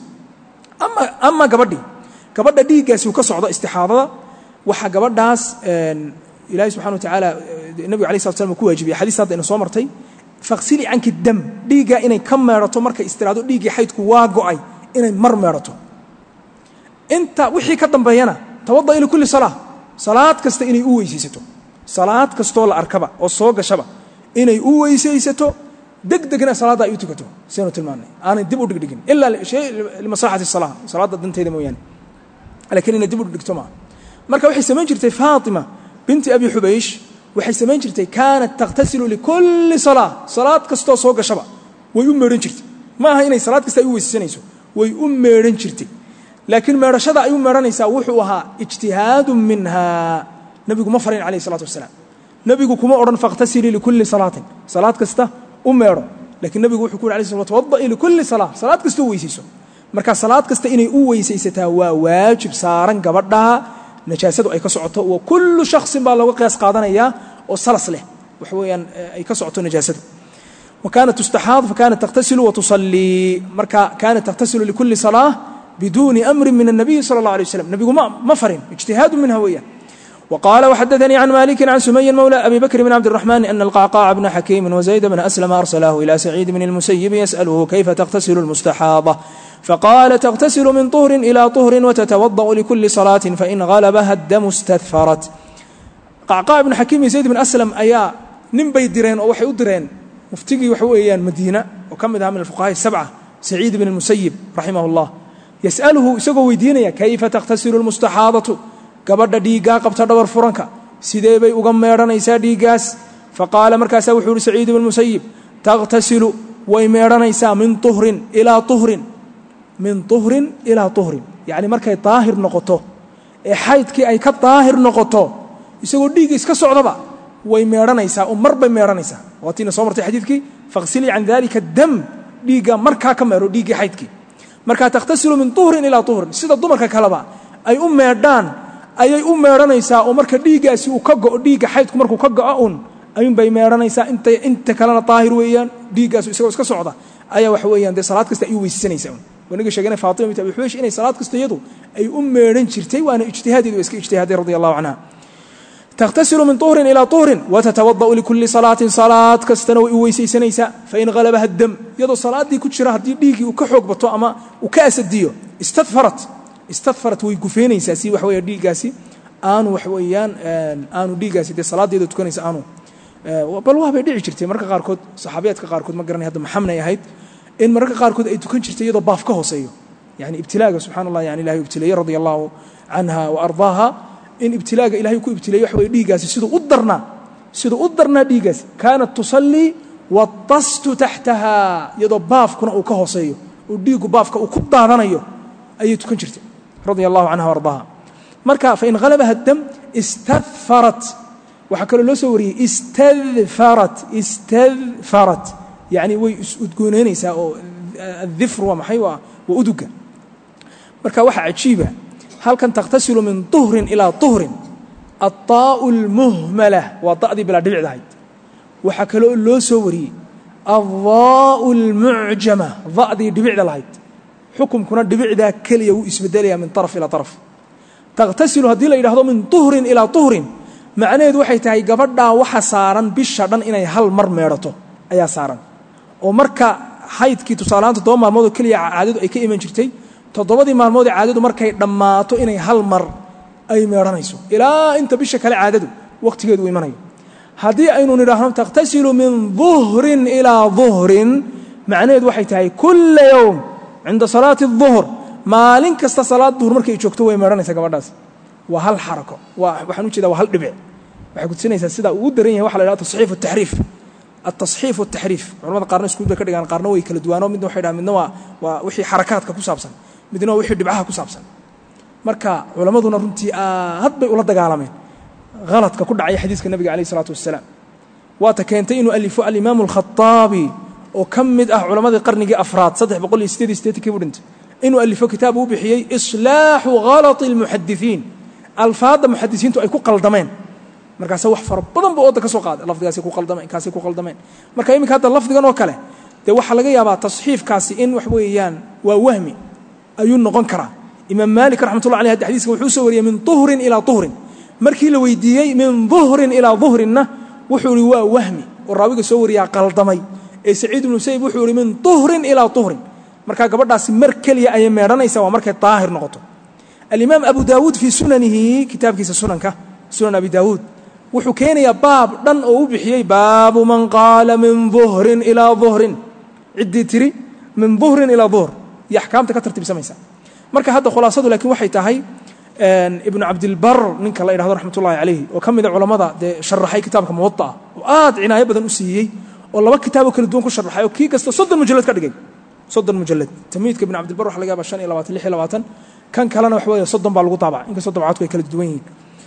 ama ama gabadhi gabadha dhiiggaasi uu ka socdo istixaadada waxa gabadhaas een ilaahay subhanahu wa ta'ala nabi kaleey sallallahu alayhi ku waajibiyay xadiis hadda inoo soo martay faqsili anki dam dhiigga inay ka meerato marka istiraado dhiigii xaydku waa go'ay inay mar meerato inta wixii ka dambeeyana tawadda ila kulli salaah salaad kasta inay u weysaysato salaad kasto la arkaba oo soo gashaba inay u weysaysato degdegna salaada ay u tukato seenoo tilmaanay aanay dib u dhigdhigin illa shay limaslahati salaah salaada danteeda mooyaan laakiin inay dib u dhigto ma marka waxay sameyn jirtay Faatima binti Abi Hubaysh waxay sameyn jirtay kaanat tagtasilu li kulli salaah salaad kasto soo gashaba way u meeran jirtay ma aha inay salaad kasta ay u weysaysanayso way u meeran jirtay laakiin meerashada ay u meeranaysaa wuxuu ahaa ijtihaadun minha nabigu ma farin alayhi salatu wasalaam nabigu kuma oran faqtasili li kulli salaatin salaad kasta u meero laakiin nabigu wuxuu ku yiri alayhi salatu wadda li kulli salaah salaad kasta u weysayso marka salaad kasta inay u weysaysataa waa waajib saaran gabadha najaasadu ay ka socoto oo kullu shakhsin baa lagu qiyaas qaadanaya oo salas leh wax weeyaan ay ka socoto najaasadu وكانت تستحاض فكانت تغتسل وتصلي مركا كانت تغتسل لكل صلاة بدون أمر من النبي صلى الله عليه وسلم نبي ما مفرن اجتهاد منها وياه وقال وحدثني عن مالك عن سمي مولى أبي بكر بن عبد الرحمن أن القعقاع بن حكيم وزيد بن أسلم أرسله إلى سعيد بن المسيب يسأله كيف تغتسل المستحاضة فقال تغتسل من طهر إلى طهر وتتوضأ لكل صلاة فإن غلبها الدم استثفرت قعقاع بن حكيم وزيد بن أسلم أيا نمبي درين أو وحي درين مفتقي وحويان مدينة وكمدها من الفقهاء السبعة سعيد بن المسيب رحمه الله يسأله سقو ويدينيا كيف تغتسل المستحاضة قبض ديقا قبط دور فرنكا سيديبي أغميران إيسا ديقاس فقال مركاسا وحور سعيد بن المسيب تغتسل ويميران إيسا من طهر إلى طهر من طهر إلى طهر يعني مركا طاهر نقطه حيث كي أي كطاهر نقطه يسقو ديق إسكا صعدبا ويميران إيسا ومر بيميران إيسا واتينا صورتي حديثك فاغسلي عن ذلك الدم ديقا مركا كميرو ديقي حيثك مركا تغتسل من طهر إلى طهر سيدا الضمركا كالبا أي أم ميردان أي أم ميرانيسا ومركا ديقا سيو كغو ديقا حيثك مركو كغو أون أيون باي ميرانيسا انت انت كلنا طاهر ويان dhiiggaas isagoo iska socda ayaa waxa weeyaan dee salaad kasta ay u weysanaysaa wanaga sheegana Faatima bint Abi Hubaysh inay salaad kasta iyadu ay u meeran jirtay waana ijtihaadeedu iska ijtihaaday radiyallahu anha تغتسل من طهر إلى طهر وتتوضأ لكل صلاة صلاة كستنا ويسيسنيسا فإن غلبها الدم يدو صلاة دي كتشرها دي ديكي وكحوق بطو أما وكأس الديو استثفرت استثفرت ويقفينيسا سي وحويا ديقاسي آنو وحويان آنو ديقاسي دي صلاة دي دو تكونيسا آنو بل واه بيديعي جرتي مركا قاركود صحابيات كقاركود ما قراني هذا محمنا يا هيد إن مركا قاركود أي تكون جرتي يدو بافكه سيو يعني ابتلاء سبحان الله يعني الله يبتلي رضي الله عنها وأرضاها إن ابتلاء إلهي يكون ابتلاء يحوي ديجاسي سيدو قدرنا سيدو قدرنا ديجاسي كانت تصلي والطست تحتها يدو باف كنا وكهوسيو وديجو باف كوكدادنا يو أي تكون شرتي رضي الله عنها وارضاها مركا فإن غلبها الدم استثفرت وحكوا له سوري استذفرت استذفرت يعني ويسودجونني سا الذفر ومحيوا وأدوجا مركا واحد عجيبة هل كان تغتسل من طهر إلى طهر الطاء المهملة والطاء دي بلا دبع ذاهد وحكلوا له سوري الضاء المعجمة ضاء دي دبع ذاهد حكم كنا دبع ذا كليه اسم داليا من طرف إلى طرف تغتسل هذه لا يلاحظوا من طهر إلى طهر معناه ذو حيتهاي قبضا وحصارا بالشرن إنه هل مر ميرته أي صارا ومركا حيث كي تصالان تضم الموضوع كليه عدد أي كي من شرتي todobadii maalmood ee caadadu markay dhamaato inay hal mar ay meeranayso ilaa inta bisha kale caadadu waqtigeedu imanayo hadii aynu niraahno taqtasilu min dhuhrin ila dhuhrin macnaheedu waxay tahay kull yawm inda salaati dhuhr maalin kasta salaad dhuhr markay joogto way meeranaysaa gabadhaas waa hal xarako waa waxaan u jeedaa waa hal dhibic waxay ku tusinaysaa sida uu daran yahay waxa la yiraahdo tasxiif at-tahriif at-tasxiif wat-tahriif culimada qaarna isku ka dhigaan qaarna way kala duwanoo midna waxay dhahaan midna waa waa wixii xarakaadka ku saabsan midna wixii dhibcaha ku saabsan marka culimaduna runtii aad bay ula dagaalameen غلطka ku dhacay xadiiska nabiga kaleey salaatu wasalaam waa ta keentay inuu alifo al-imam al-khattabi oo kamid ah culimadii qarnigii afraad saddex boqol iyo siddeed iyo siddeetan kii dhintay inuu alifo kitaab uu bixiyay islaahu ghalat al-muhaddithin alfaada muhaddisiintu ay ku qaldameen markaas wax far badan buu wada ka soo qaaday lafdigaasi ku qaldameen kaasi ku qaldameen marka imika hadda lafdigan oo kale de waxa laga yaabaa tasxiifkaasi in wax weeyaan waa wahmi ayuu noqon karaa imaam maalik raxmatullahi alayhi hadiiska wuxuu soo wariyay min tuhrin ila tuhrin markii la weydiiyay min dhuhrin ila dhuhrinna wuxuu ri waa wahmi oo raawiga soo wariyaa qaldamay ee saciid ibn musayyib wuxuu ri min tuhrin ila tuhrin marka gabadhaasi mar kaliya ay meeranaysa waa markay taahir noqoto al-imam abu daawud fi sunanihi kitabkiisa sunanka sunan abi daawud wuxuu keenayaa baab dhan oo u bixiyay baabu man qaala min dhuhrin ila dhuhrin cidii tiri min dhuhrin ila dhuhr يحكامتك ترتيب سميسا marka hadda khulaasadu laakiin waxay tahay ibn abd al-barr ninka la yiraahdo raxmatullaahi alayhi oo kamid ah culimada de sharaxay kitaabka muwatta oo aad cinaayo badan u siiyay oo laba kitaab oo kala duwan ku sharaxay oo kii kasta soddon mujallad ka dhigay soddon mujallad tamyiidka ibn abd al-barr waxa laga yaabaa shan iyo labaatan lix iyo labaatan kan kalena wax weeye soddon baa lagu taabacay in kasta dabcaadku ay kala duwan yihiin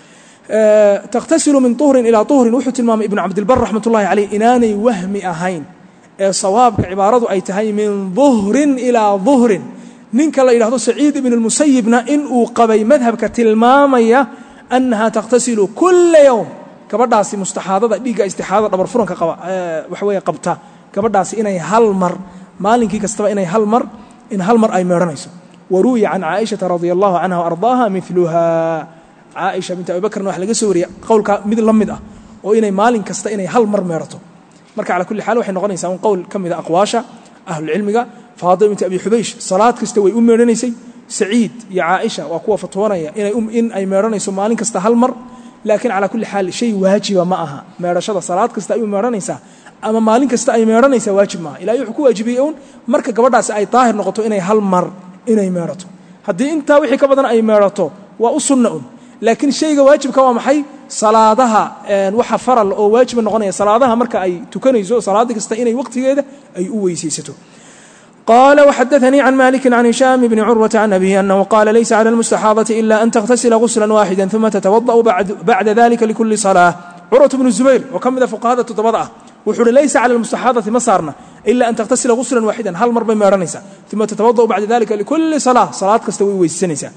taqtasilu min tuhrin ila tuhrin wuxuu tilmaamay ibn abd al-barr raxmatullaahi alayhi inaanay wahmi ahayn ee sawaabka cibaaradu ay tahay min dhuhrin ila dhuhrin ninka la yiraahdo saciid ibn al-musayyibna in uu qabay madhabka tilmaamaya annaha taqtasilu kull yawm gabadhaasi mustahaadada dhiiga istixaadada dhabar furanka qaba waxa weeye qabta gabadhaasi inay hal mar maalinkii kastaba inay hal mar in hal mar ay meeranayso waruya an aisha radhiyallahu anha wa ardaaha mithluha aisha bint abi bakr wax laga soo wariyay qowlka mid la mid ah oo inay maalin kasta inay hal mar meerato marka ala kulli xaal waxay noqonaysaa un qowl kamida aqwaasha ahlul cilmiga Faatima bint Abi Hubaysh salaad kasta way u meeranaysay Saciid iyo Aisha waa kuwa fatwoonaya inay um in ay meeranayso maalin kasta hal mar laakiin ala kulli xaal shay waajiba ma aha meerashada salaad kasta ay u meeranaysaa ama maalin kasta ay meeranaysaa waajib ma ilaahay wuxuu ku waajibiyay marka gabadhaas ay taahir noqoto inay hal mar inay meerato haddii inta wixii ka badan ay meerato waa u sunna laakiin shayga waajibka waa maxay salaadaha waxa faral oo waajib noqonaya salaadaha marka ay tukanayso salaad kasta inay waqtigeeda ay u weysaysato قال وحدثني عن مالك عن هشام بن عروة عن أبيه أنه قال ليس على المستحاضة إلا أن تغتسل غسلا واحدا ثم تتوضأ بعد, بعد ذلك لكل صلاة عروة بن الزبير وكم ذا فقهاء تتوضأ وحول ليس على المستحاضة مصارنا إلا أن تغتسل غسلا واحدا هل مر بما رنسا ثم تتوضأ بعد ذلك لكل صلاة صلاة كستوي ويسنسا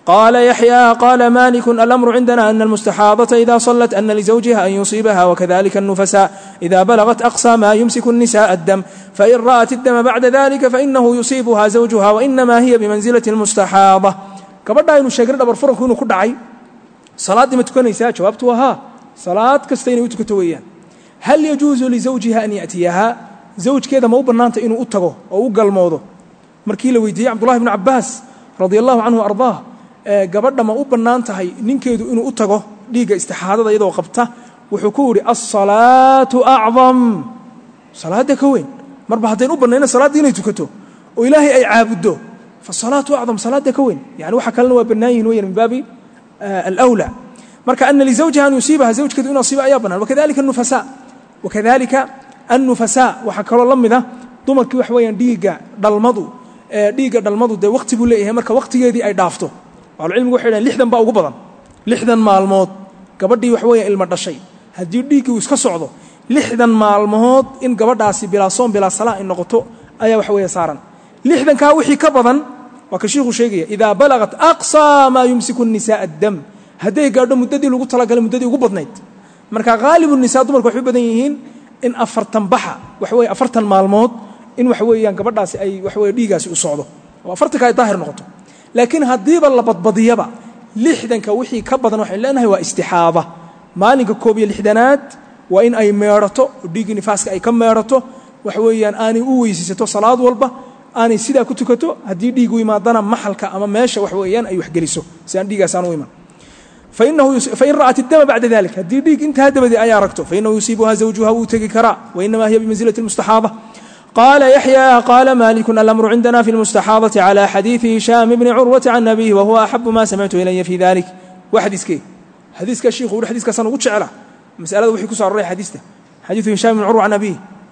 قال يحيى قال مالك الأمر عندنا أن المستحاضة إذا صلت أن لزوجها أن يصيبها وكذلك النفساء إذا بلغت أقصى ما يمسك النساء الدم فإن رأت الدم بعد ذلك فإنه يصيبها زوجها وإنما هي بمنزلة المستحاضة كبرنا إنه شاكر دبر فرق إنه كل عي صلاة ما تكونيسا جوابتها صلاة كستين وتكتويا هل يجوز لزوجها أن يأتيها زوج كذا مو بنانت إنه أتقه أو قال موضوع مركي لويدي عبد الله بن عباس رضي الله عنه وأرضاه gabadha ma u bannaan tahay ninkeedu inuu u tago dhiiga istixaadada iyadoo qabta wuxuu ku yiri as-salaatu a'zam salaada ka weyn marba hadeen u bannayna salaada inay tukato oo ilaahay ay caabudo fa salaatu a'zam salaada ka weyn yani waxa kalena waa bannaayin weyn min baabi al-awla marka anna li zawjiha an yusibaha zawjkeedu inuu siiba ayaa bannaan wakadalika an-nufasa wakadalika an-nufasa waxa kaloo lamida dumarkii wax weeyaan dhiiga dhalmadu dhiiga dhalmadu de waqti buu leeyahay marka waqtigeedii ay dhaafto العلم waxay dhayn lixdan baa ugu badan lixdan maalmood gabadhii wax weeyaan ilma dhashay hadii dhiigii uu iska socdo lixdan maalmood in gabadhaasi bila soon bila salaa in noqoto ayaa wax weeyaan saaran lixdan ka wixii ka badan waa ka sheekhu sheegaya ida balagat aqsa ma yumsiku an-nisaa ad-dam haday gaadho muddadii lagu talagalay muddadii ugu badnayd marka qaalibu an-nisaa dumarku waxay badan yihiin in afartan baxa wax weeyaan afartan maalmood in wax weeyaan gabadhaasi ay wax weeyaan dhiigaasi u socdo oo afartan ka ay daahir noqoto laakiin hadiiba la badbadiyaba lixdanka wixii ka badan waxay leenahay waa istixaada maalinka koob iyo lixdanaad waa in ay meerato dhiig nifaaska ay ka meerato wax weeyaan aanay u weysiisato salaad walba aanay sida ku tukato hadii dhiig u imaadana maxalka ama meesha wax weeyaan ay wax geliso si aan dhiigaas aan u iman fa innahu fa in ra'at ad-dama ba'da dhalika hadii dhiig inta hadabadi ay aragto fa innahu yusibuha zawjuha wa tagi kara wa inma hiya bimanzilati al-mustahaada قال يحيى قال مالك الأمر عندنا في المستحاضة على حديث هشام بن عروة عن أبيه وهو أحب ما سمعت إلي في ذلك وحديث كي حديث كشيخ وحديث كسنة وتشعله مسألة وحي كسر الرأي حديثه حديث هشام بن عروة عن أبيه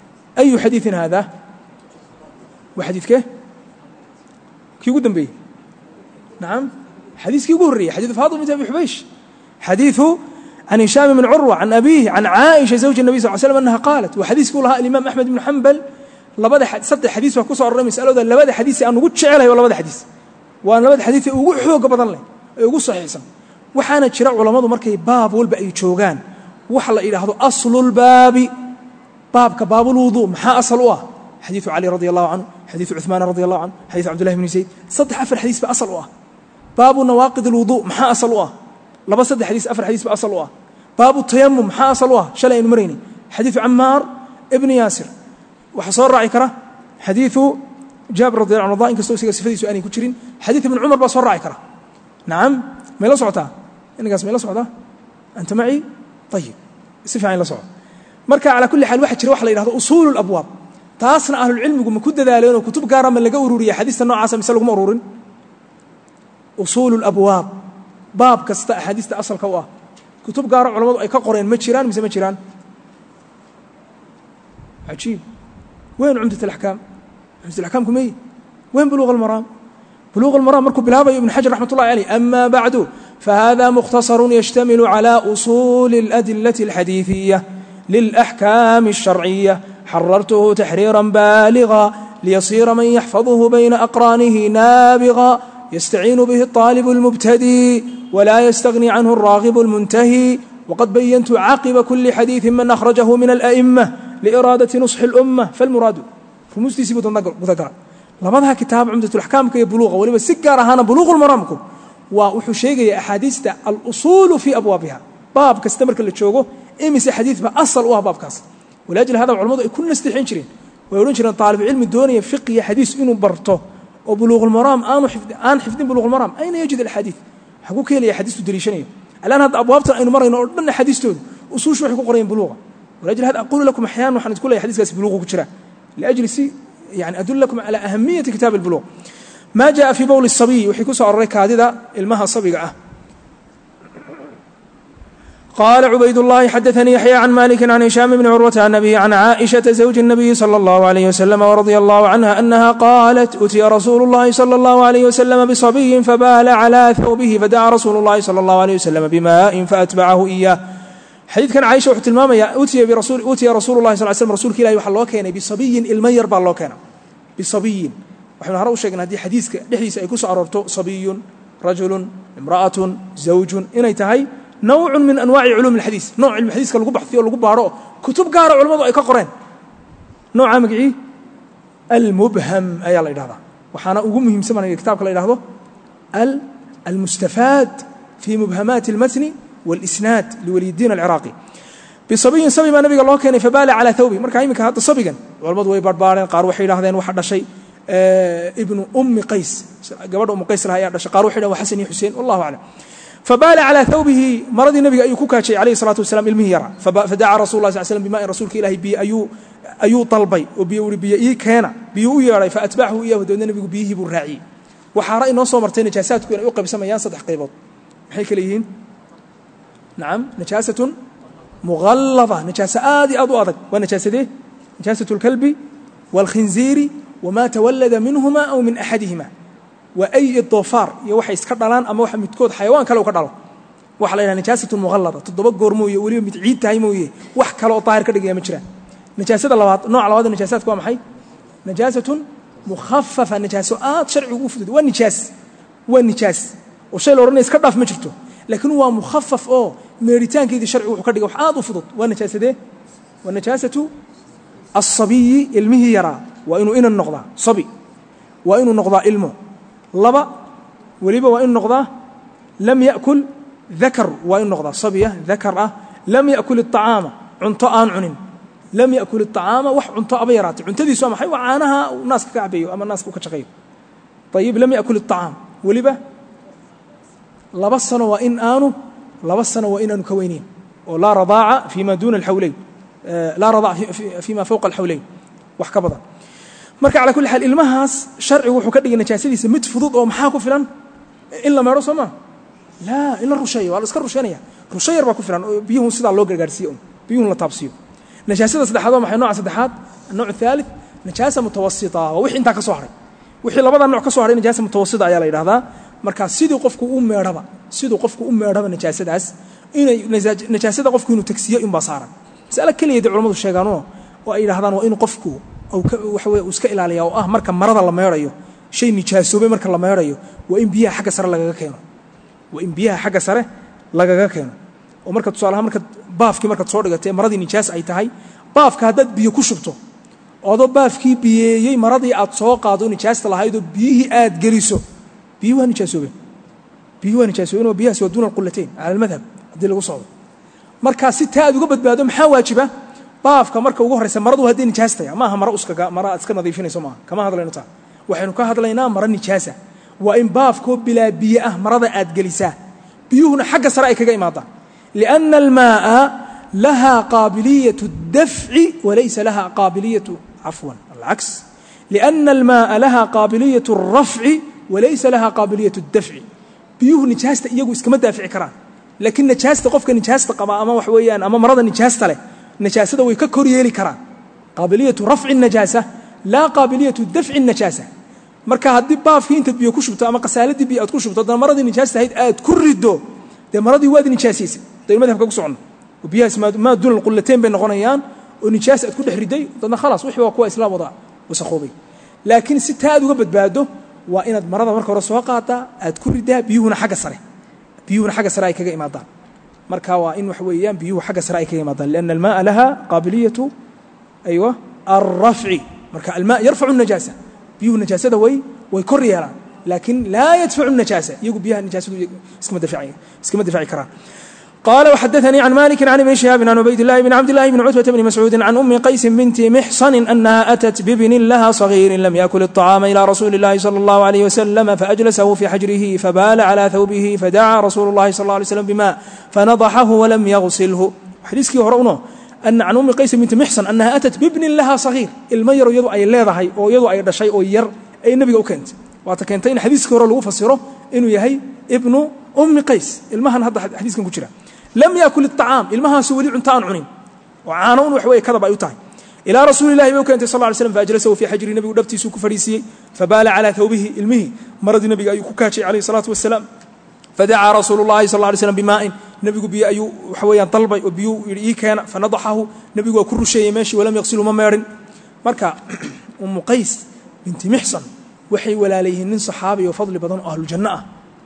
أي حديث هذا وحديث كي كي قدم به نعم حديث كي قري حديث فاضل بن أبي حبيش حديثه عن هشام بن عروة عن أبيه عن عائشة زوج النبي صلى الله عليه وسلم أنها قالت وحديث كلها الإمام أحمد بن حنبل labada saddex xadiis wax ku soo aroray mas'alada labada xadiis aan ugu jecelahay waa labada xadiis waa labada xadiis ugu xoog badan leh ee ugu saxiixsan waxaana jira culimadu markay baab walba ay joogaan waxa la yiraahdo aslul baabi baabka baabul wudu maxaa asal u ah xadiisu ali radiyallahu anhu xadiisu uthman radiyallahu anhu xadiisu abdullah ibn zayd saddex afar xadiis ba asal u ah baabu nawaaqid alwudu maxaa asal u ah laba saddex xadiis afar xadiis ba asal u ah baabu tayammum maxaa asal u ah shalay in marayni xadiisu ammar ibn yasir وحصار راعي كره حديث جابر رضي الله عنه إن كستوسي صفدي سؤالي كتشرين حديث ابن عمر بصار راعي كره نعم ما لا صعتها إن قاس ما لا صعتها أنت معي طيب صفة عين لا صعت مركا على كل حال واحد شروح لي هذا أصول الأبواب تاسنا أهل العلم يقول مكود ذالين وكتب قارة من لقوا أورورية حديث النوع عاصم يسألكم أورور أصول الأبواب باب كست حديث أصل كواه كتب قارة علماء أي كقرين متشيران مثل متشيران عجيب وين عمدة الأحكام عمدة الأحكام كمية وين بلوغ المرام بلوغ المرام مركب بالهابة ابن حجر رحمة الله عليه أما بعد فهذا مختصر يشتمل على أصول الأدلة الحديثية للأحكام الشرعية حررته تحريرا بالغا ليصير من يحفظه بين أقرانه نابغا يستعين به الطالب المبتدئ ولا يستغني عنه الراغب المنتهي وقد بينت عقب كل حديث من أخرجه من الأئمة لإرادة نصح الأمة فالمراد فمستي سيبوت مذكرة لبضها كتاب عمدة الأحكام كي بلوغة ولما سكر هانا بلوغ المرامكم وحشيقة أحاديث الأصول في أبوابها باب كاستمر كل تشوقه إمس حديث بأصل وها باب كاس ولأجل هذا العلماء يكون نستحين شرين ويقولون شرين طالب علم الدنيا فقه حديث إنه برته وبلوغ المرام آن حفظ آن حفظين بلوغ المرام أين يجد الحديث حقوك هي حديث دريشنية الآن هذا أبواب إنه مرة إنه من حديث تود أصول شو حقوق قرين بلوغة ولأجل هذا أقول لكم أحيانا وحن تقول لي حديث قاس بلوغه كتيرة لأجل سي يعني أدلكم على أهمية كتاب البلوغ ما جاء في بول الصبي وحكوس على الركعة هذا المها الصبي قاعه قال عبيد الله حدثني يحيى عن مالك عن هشام بن عروة عن أبيه عن عائشة زوج النبي صلى الله عليه وسلم ورضي الله عنها أنها قالت أتي رسول الله صلى الله عليه وسلم بصبي فبال على ثوبه فدعا رسول الله صلى الله عليه وسلم بماء فأتبعه إياه حديث كان عائشة وحت الماما يا أتي برسول أتي رسول الله صلى الله عليه وسلم رسول كلا يوحى الله كان بصبي المير بالله كان بصبي وحنا هرو شيء هذه حديث حديث يكون عررته صبي rajulun imra'atun zawjun inay tahay nawcun min anwaaci culuumi alxadiis nooc cilmi xadiiska lagu baxfiyo lagu baaro kutub gaara culimmadu ay ka qoreen nooca magacii almubham ayaa la yidhahdaa waxaana ugu muhiimsanaya kitaabka la yidhahdo almustafaad fii mubhamaati almatni waalisnaad liwaliyiddiin alciraaqi bisabiyin sabi baa nabiga loo keenay fabaala calaa thawbi markaa iminka hadda sabigan culimmadu way barbaareen qaar waxay yidhahdeen waxa dhashay ibnu ummi qays gabadha ummi qays laha ayaa dhashay qaar waxay yidhahdeen waa xasan iyo xuseen wallahu aclam fabaala calaa thawbihi maradii nabiga ayuu ku kaajay calayhi salaatu wasalaam ilmihii yaraa fadacaa rasul lah sal slam bimaa'in rasuulka ilahi biyo ayuu ayuu dalbay oo biyo uri biyo ii keena biyo u yeedhay faatbacahu iyahu dabeedna nabigu biyihii buu raaciyey waxaana inoo soo martay najaasaadku inay u qaybsamayaan saddex qaybood maxay kale yihiin nacam najaasatun mughallada najaasa aad iyo aad u adag waa najaasadee najaasatu alkalbi waalkhinziiri wamaa tawallada minhuma aw min axadihima waa ay doofaar iyo waxay iska dhalaan ama waxa midkood xayawaan kale u ka dhalo waxa la yidhaha najaasatun mughallada toddoba goor mooye weliba mid ciid tahay mooye wax kale oo daahir ka dhigaya ma jiraan najaasada labaad nooca labaad najaasaadka waa maxay najaasatun mukhafafa najaaso aad sharcigu u fudud waa nijaas waa nijaas oo shay la odhanaya iska dhaaf ma jirto laakiin waa mukhafaf oo meeritaankeedii sharcigu wuxuu ka dhigay wax aad u fudud waa najaasadee waa najaasatu asabiyi ilmihii yaraa waa inuu inan noqdaa sabi waa inuu noqdaa ilmo laba weliba waa inuu noqdaa lam yakul dakar waa inuu noqdaa sabiya dakar ah lam yakul iطacaama cunto aan cunin lam yakul iطacaama wax cunto aba yaraatay cuntadiisu waa maxay waa caanaha naaska ka cabeeyo ama naaska u ka shaqeeyo ayib lam yakul iطacaam weliba laba sano waa in aanu laba sano waa inaanu ka weynayn oo laa radaaca fima duuna alxawleyn laa radaaca fima fowqa alxawleyn wax ka badan marka calaa kulli xaal ilmahaas sharcigu wuxuu ka dhigay najaasadiisa mid fudud oo maxaa ku filan in la meedho soo maa laa in la rusheeyo waa la iska rusheynaya rushe yar baa ku filan oo biyuhun sidaa loo gargaarsiiyo un biyuhun la taabsiiyo najaasada saddexaad waa maxay nooca saddexaad annooc athaalith najaasa mutawasita waa wixii intaa ka soo haray wixii labada nooc ka soo haray najaasa mutawasita ayaa la yidhahdaa marka sidii qofku u meedhaba siduu qofku u meedhaba najaasadaas inay najaasada qofku inuu tagsiyo inbaa saaran mas'ale keligeeda culamadu sheegaanoo oo ay yidhahdaan waa inuu qofku waxa weye uu iska ilaaliya oo ah marka marada la meedhayo shay nijaasoobay marka la meedhayo waa in biyaha xagga sare lagaga keeno waa in biyaha xagga sare lagaga keeno oo marka tusaalahaan marka baafkii markaad soo dhigatee maradii nijaas ay tahay baafka haddaad biyo ku shubto oodoo baafkii biyeeyey maradii aad soo qaado nijaasta lahaydoo biyihii aad geliso biyuhu waa nijaasoobeen biyuhu waa nijaasoobeen oo biyahaasi waa duuna alqullatayn cala almadhab haddii lagu socdo markaa si taa aad uga badbaado maxaa waajiba baafka marka ugu horraysa maradu hadday nijaastaya maaha mara uskaga mara aad iska nadiifinayso maaha kama hadlayno taa waxaynu ka hadlaynaa mara nijaasa waa in baafkoo bilaa biyo ah marada aad gelisaa biyuhuna xagga sare ay kaga imaadaan lianna almaa'a lahaa qaabiliyatu اdafci walaysa lahaa qaabiliyatu cafwan alcaks lianna almaa'a lahaa qaabiliyatu اrafci walaysa lahaa qaabiliyatu اdafci biyuhu nijaasta iyagu iskama daafici karaan laakiin nijaasta qofka nijaasta qaba ama wax weeyaan ama marada nijaasta leh najaasada way ka kor yeeli karaan qaabiliyatu rafci الnajaasa laa qaabiliyatu dafci الnajaasa marka haddii baafkii intaad biyo ku shubto ama qasaaladii biyo aad ku shubto haddana maradii nijaasta ahayd aad ku riddo dee maradii waad nijaasaysay daynu madhabka ku soconno oo biyahaas maa duuna alqullatayn bay noqonayaan oo nijaas aad ku dhex riday dadna khalaas wixii waa kuwa islaam wada wasakhoobay laakiin si taa aad uga badbaado waa inaad marada marka hore soo qaadaa aad ku riddaa biyuhuna xagga sare biyuhuna xagga sare ay kaga imaadaan marka waa in wax weeyaan biyuhu xagga sare ay kaga imaadaan lianna almaaa laha qaabiliyatu aywa alrafci marka almaa yarfacu الnajaasa biyuhu najaasada way way kor yeelaan laakiin laa yadfacu الnajaasa iyagu biyaha najaasadu iskama dafacaya iskama dafaci karaan قال وحدثني عن مالك عن ابن شهاب عن عبيد الله بن عبد الله بن عتبة بن مسعود عن أم قيس بنت محصن أنها أتت بابن لها صغير لم يأكل الطعام إلى رسول الله صلى الله عليه وسلم فأجلسه في حجره فبال على ثوبه فدعا رسول الله صلى الله عليه وسلم بماء فنضحه ولم يغسله حديثك هرؤنه أن عن أم قيس بنت محصن أنها أتت بابن لها صغير المير يدو أي ليضحي أو يدو أي شيء أو ير أي النبي أكنت واتكنتين حديثك هرؤنه فسره إنه يهي ابن أم قيس المهن هذا حديثك كجرا لم يأكل الطعام المها سولي عنتان عنين وعانون وحوي كذب أيوتاي إلى رسول الله وكانت صلى الله عليه وسلم فأجلسه في حجر النبي ودفتي سوق فريسي فبال على ثوبه المه مرض النبي أيو كوكاتي عليه الصلاة والسلام فدعا رسول الله صلى الله عليه وسلم بماء النبي بي أيو حويا طلبي وبيو يكان فنضحه النبي وكل شيء ماشي ولم يغسله ممار مركا أم قيس بنت محصن وحي ولا عليه من صحابي وفضل بدن أهل الجنة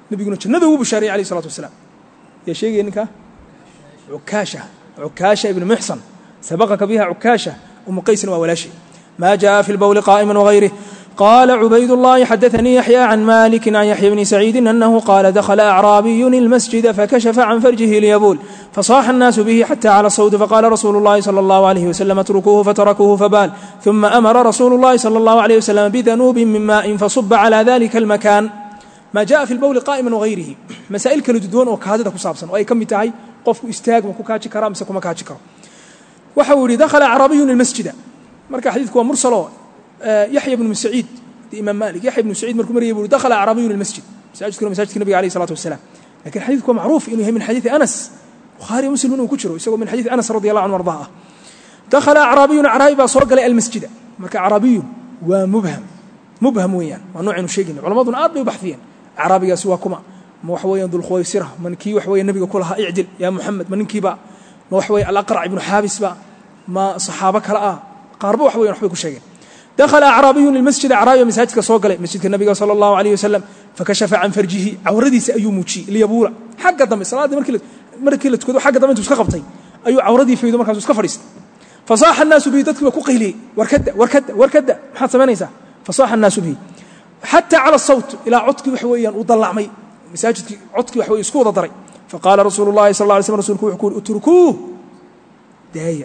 nabiguna jannada uu bashaariyay alayhi salaatu wasalaam ya sheegay ninka عكاشة عكاشة ابن محصن سبقك بها عكاشة أم قيس وولاشي ما جاء في البول قائما وغيره قال عبيد الله حدثني يحيى عن مالك عن يحيى بن سعيد أنه قال دخل أعرابي المسجد فكشف عن فرجه ليبول فصاح الناس به حتى على الصوت فقال رسول الله صلى الله عليه وسلم اتركوه فتركوه فبال ثم أمر رسول الله صلى الله عليه وسلم بذنوب من ماء فصب على ذلك المكان ما جاء في البول قائما وغيره مسائل كلا جدوان وكهذا كصابسا وأي كم تاعي قف استاغ ما كوكاجي كرا مسا كما كاجي كرا waxa uu دخل عربي المسجد marka xadiidku waa mursalo يحيى بن سعيد امام مالك يحيى بن سعيد markuu mariyay دخل عربي المسجد مساجد مساجد النبي عليه الصلاه والسلام لكن حديثku معروف انه هي من حديث انس بخاري ومسلم انه ku jiro isagoo من حديث انس رضي الله عنه وارضاه دخل عربي عربي با soo galay المسجد marka عربي waa mubham mubham weeyaan waa nooc inuu sheegin culimaduna aad bay u baxfiyeen عربيgaas waa kuma ما وحوي ذو الخويسرة من كي وحوي النبي كلها اعدل يا محمد من كي با ما وحوي الأقرع ابن حابس با ما صحابك لا قاربوا وحوي وحوي كل شيء دخل أعرابي المسجد أعرابي مساجد صوغله مسجد النبي صلى الله عليه وسلم فكشف عن فرجه عوردي سأيوموشي ليبولا حق دم الصلاة مركلة مركلة كذا حق دم أنتوا سقفتين أيو عوردي في يوم كانوا سقفرست فصاح الناس به تذكر كوقيلي وركد وركد وركد حتى ما ننسى فصاح الناس به حتى على الصوت إلى عتق وحويا وضلع مي مساجد عتق وحوي اسكو ضري فقال رسول الله صلى الله عليه وسلم رسولك يقول اتركوه دايا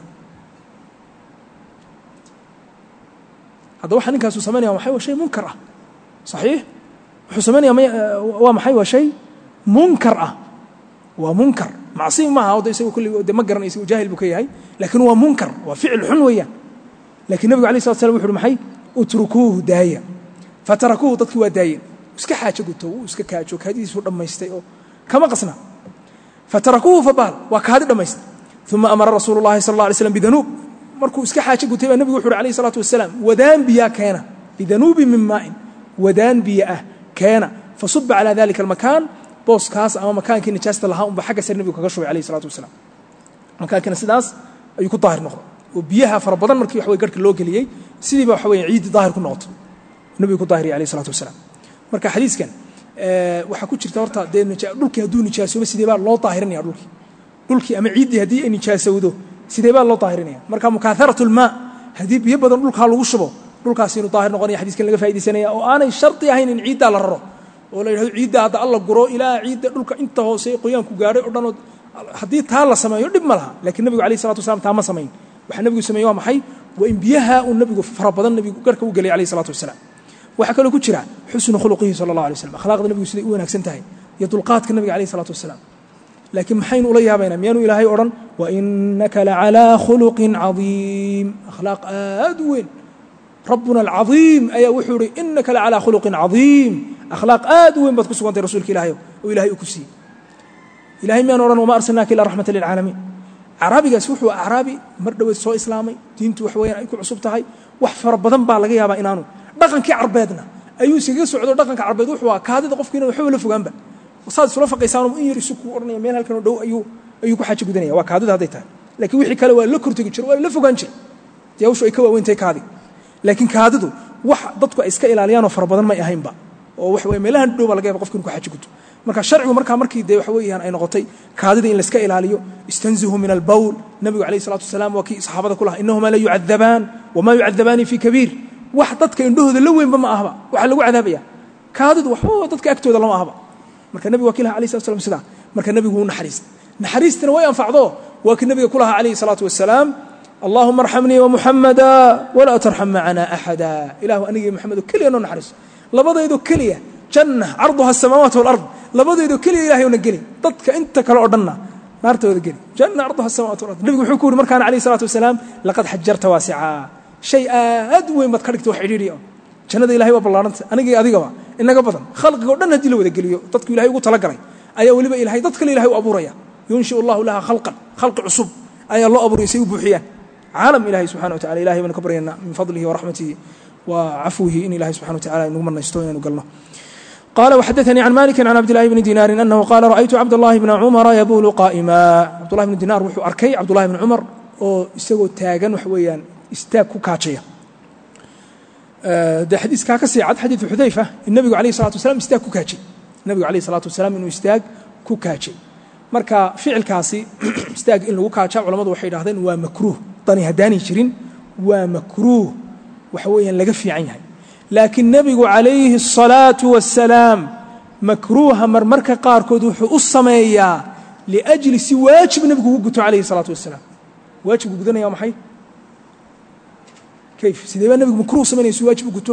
هذا waxa ninkaas uu sameeyo waxa waa shay munkar ah صحيح wuxuu sameeyo waa maxay waa shay munkar ah waa munkar macsiin ma aha isagu kulli ma garanaysa uu jaahil buu ka yahay laakiin waa munkar waa ficil xun weeyaan laakiin nabiga kaleey sallallahu alayhi wasallam wuxuu maxay utrukuhu daaya fatarakuhu dadkii waa daayeen iska xaajo guto iska kaajo kaadiisu dhamaystay oo kama qasna fatarakuhu fabal wa kaadi dhamaystay thumma amara rasuulullaahi sallallahu alayhi wasallam bidanub markuu iska xaajo gutay baa nabigu wuxuu alayhi salaatu wasalaam wadaan biya keena bidanub min ma'in wadaan biya keena fasub ala dhalika almakan boos kaas ama makaankii nijaasta lahaa umba xagga sar nabigu kaga shubay alayhi salaatu wasalaam makaankina sidaas ayuu ku daahir noqday oo biyaha fara badan markii wax way garka loo galiyay sidii baa wax way ciid daahir ku noqotay nabigu ku daahir alayhi salaatu wasalaam marka xadiiskan ee waxa ku jirta horta dee dhulkii haduu nijaasoba sidee baa loo daahirinaya dhulkii dhulkii ama ciidii hadii ay nijaasowdo sidee baa loo daahirinaya marka mukatharatul maa hadii biyo badan dhulka lagu shubo dhulkaas inuu daahir noqonayo xadiiskan laga faa'iideysanaya oo aanay sharti ahayn in ciidda la raro oo la yiraahdo ciidda hada alla guro ilaa ciidda dhulka inta hoose qoyaanku gaaray oo dhan hadii taa la sameeyo dib ma laha laakiin nabigu kaleey salaatu wasalaam taa ma sameeyin waxa nabigu sameeyay waa maxay waa in biyaha uu nabigu fara badan nabigu garka u galay kaleey salaatu wasalaam waxa kale ku jira xusnu khuluqihi sallallahu alayhi wasallam akhlaaqda nabigu sidii u wanaagsan tahay iyo dulqaadka nabiga alayhi salaatu wasalaam laakiin maxaynu ula yaabayna miyanu ilaahay oran wa innaka la ala khuluqin azim akhlaaq adwin rabbuna alazim aya wuxuri innaka la ala khuluqin azim akhlaaq adwin bad ku sugantay rasuulka ilaahay oo ilaahay u ku sii ilaahay miyanu oran wama arsalnaka ila rahmatan lil alamin arabigaas wuxuu arabi mar dhaweed soo islaamay diintu wax weeyaan ay ku cusub tahay wax fara badan baa laga yaabaa inaanu dhaqankii carbeedna ayuu isaga socdo dhaqanka carbeed wuxuu waa kaadida qofkiina wuxuu la fogaanba wasaad sula faqaysaan in yar isku oranaya meel halkan dhow ayuu ayuu ku xaaji gudanaya waa kaadida haday tahay laakiin wixii kale waa la kortagi jiro waa la fogaan jiro deewshu ay ka waaweentay kaadi laakiin kaadidu wax dadku ay iska ilaaliyaan oo far badan ma ahaynba oo wax way meelahan dhow laga yaabo qofkiina ku xaaji gudo marka sharcigu marka markii de wax weeyaan ay noqotay kaadida in la iska ilaaliyo istanzihu min al-bawl nabiga kaleey salaatu wasalaam waa kii saxaabada kulaha innahuma la yu'adhaban wama yu'adhabani fi kabir wax dadka indhahooda la weynba ma ahba waxa lagu cadaabaya kaadidu wax dadka agtooda lama ahba marka nabiga wakiilaha alayhi salatu wasallam sida marka nabigu uu naxariis naxariistana way anfacdo waa kii nabiga kulaha alayhi salatu wasallam allahumma arhamni wa muhammada wa la tarham ma'ana ahada ilahu anigi muhammad kaliya noo naxariis labadaydu kaliya janna arduha as-samawati wal ard labadaydu kaliya ilaahay una gali dadka inta kale oo dhanna naartooda gali janna arduha as-samawati wal ard nabigu wuxuu ku yiri markaan alayhi salatu wasallam laqad hajjarta wasi'a shay aad weyn bad ka dhigtay wax xiriiriyo jannada ilaahay waa ballaaranta anigii adigaba inaga badan khalqiga oo dhan hadii la wada geliyo dadku ilaahay ugu tala galay ayaa waliba ilaahay dadka ilaahay u abuuraya yunsha Allahu laha khalqan khalq cusub ayaa loo abuuray si uu buuxiyaan caalam ilaahay subhanahu wa ta'ala ilaahay baan ka baryana min fadlihi wa rahmatihi wa afwihi in ilaahay subhanahu wa ta'ala inuu manaysto inuu galno قال وحدثني عن مالك عن عبد الله بن دينار أنه قال رأيت عبد الله بن عمر يبول قائما عبد الله بن دينار وحو أركي عبد الله بن عمر oo isagoo taagan wax weeyaan istaag ku kaajaya ee xadiis ka ka sii cad xadiis Xudayfa in nabiga kaleey salaatu wasalaam istaag ku kaajay nabigu calayhi salaatu wasalaam inuu istaag ku kaajay marka ficilkaasi istaag in lagu kaaja culamadu waxay yidhahdeen waa makruuh dani haddaanay jirin waa makruuh waxa weeyaan laga fiican yahay laakiin nabigu calayhi الصalaatu wassalaam makruuha marmarka qaarkood wuxuu u sameeyaa liajli si waajib nabigu ugu guto calayhi الصalaatu wassalaam waajibku gudanaya maxay kayf sidee baa nabigu makruuh sameynaya si waajib u guto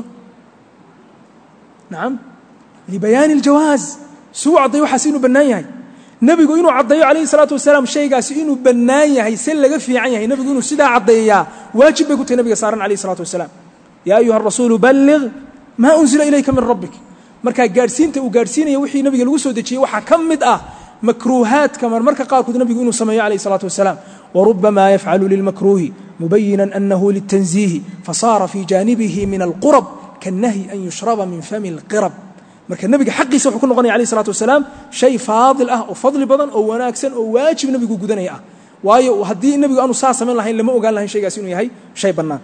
nacam libayaani الjawaaz suu caddayo waxaas inuu bannaan yahay nabigu inuu caddeeyo calayhi الصalaatu wasalaam shaygaasi inuu bannaan yahay se laga fiican yahay nabigu inuu sidaa caddeeyaa waajib bay ku tahay nabiga saaran calayhi الصalaatu wasalaam yaa ayuha الrasuulu balliغ maa unzila ilayka min rabbik markaa gaadhsiinta uu gaadhsiinaya wixii nabiga lagu soo dejiyey waxaa ka mid ah makruuhaadka marmarka qaarkood nabigu inuu sameeyo calayhi الصalaatu wasalaam warubama yafcalu lilmakruuhi mubayinan anahu liلtanziihi fasaara fii jaanibihi min alqurab kaالnahyi an yushraba min fami اlqirab marka nabiga xaqiisa wuxuu ku noqonaya alayh الصalaatu wasalaam shay faadil ah oo fadli badan oo wanaagsan oo waajib nabigu gudanaya ah waayo haddii nabigu aanu saa samayn lahayn lama ogaan lahayn shaygaasi inuu yahay shay bannaan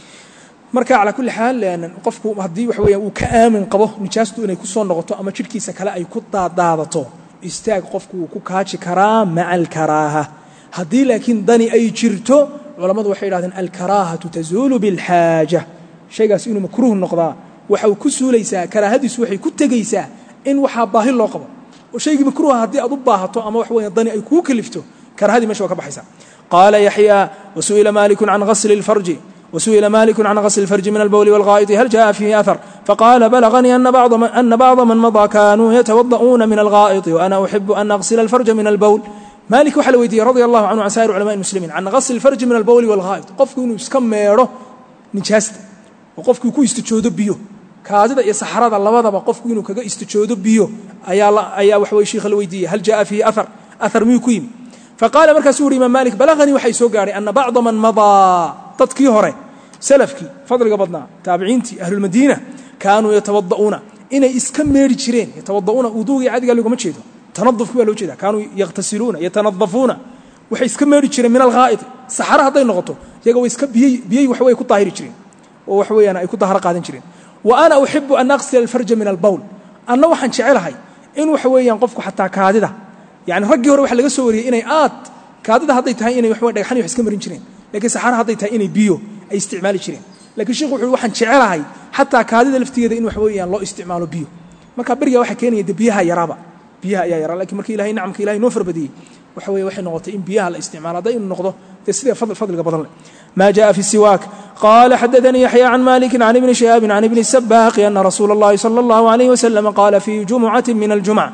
marka calaa kulli xaal qofku haddii waxa weeyaan uu ka aamin qabo nijaastu inay ku soo noqoto ama jidhkiisa kale ay ku daadaadato istaag qofku wuu ku kaaji karaa maca alkaraaha haddii laakiin dani ay jirto culammadu waxay yidhahdeen alkaraahatu tazuulu biاlxaaja shaygaas inuu makruuh noqdaa waxa uu ku suulaysaa karaahadiisu waxay ku tegaysaa in waxaa baahi loo qabo oo shaygii makruuha haddii aad u baahato ama wax weeyaan dani ay kugu kalifto karaahadii meesha waa ka baxaysaa qaala yaxyaa wasu'ila maalikun can ghasli اlfarji وسئل مالك عن غسل الفرج من البول والغائط هل جاء فيه أثر فقال بلغني أن بعض من, أن بعض من مضى كانوا يتوضؤون من الغائط وأنا أحب أن أغسل الفرج من البول مالك وحل ويدي رضي الله عنه عن سائر علماء المسلمين عن غسل الفرج من البول والغائط قفك إنه يسكميره نجاسته وقفك يكون يستجود بيه كاذا يا سحرات الله وضع قفك إنه كجا يستجود بيه أيا أيا وحوي شيخ الويدي هل جاء فيه أثر أثر ميكويم فقال مركز سوري من مالك بلغني وحي سوغاري أن بعض من مضى تدكي هوري سلفكي فضل قبضنا تابعينتي أهل المدينة كانوا يتوضؤون إنay iska meeri jireen يتوضؤون وضوء عادي لو ما jeedo تنظف kuwa loo jeeda كانوا يغتسلون يتنظفون waxay iska meeri jireen min الغائط saxara haday noqoto iyaga way iska biyay biyay wax way ku taahiri jireen oo wax weeyana ay ku tahara qaadan jireen وأنا أحب أن أغسل الفرج من البول أنا waxaan jecelahay in wax weeyaan qofku xataa kaadida yani ragii hore waxa laga soo wariyay inay aad kaadida haday tahay inay wax weey dhagaxan wax iska marin jireen laakiin saxara haday tahay inay biyo ay isticmaali jireen laakiin sheekhu wuxuu waxaan jecelahay xataa kaadida laftigeeda in wax weeyaan loo isticmaalo biyo marka bariga waxa keenaya biyaha yaraaba biyaha ayaa yaraa laakiin markii ilaahay nacamka ilaahay noo farbadiyay waxa weey waxay noqotay in biyaha la isticmaalo haday inuu noqdo sida fadl fadliga badan ما جاء في السواك قال حدثني يحيى عن مالك عن ابن شهاب عن ابن السباق أن رسول الله صلى الله عليه وسلم قال في جمعة من الجمع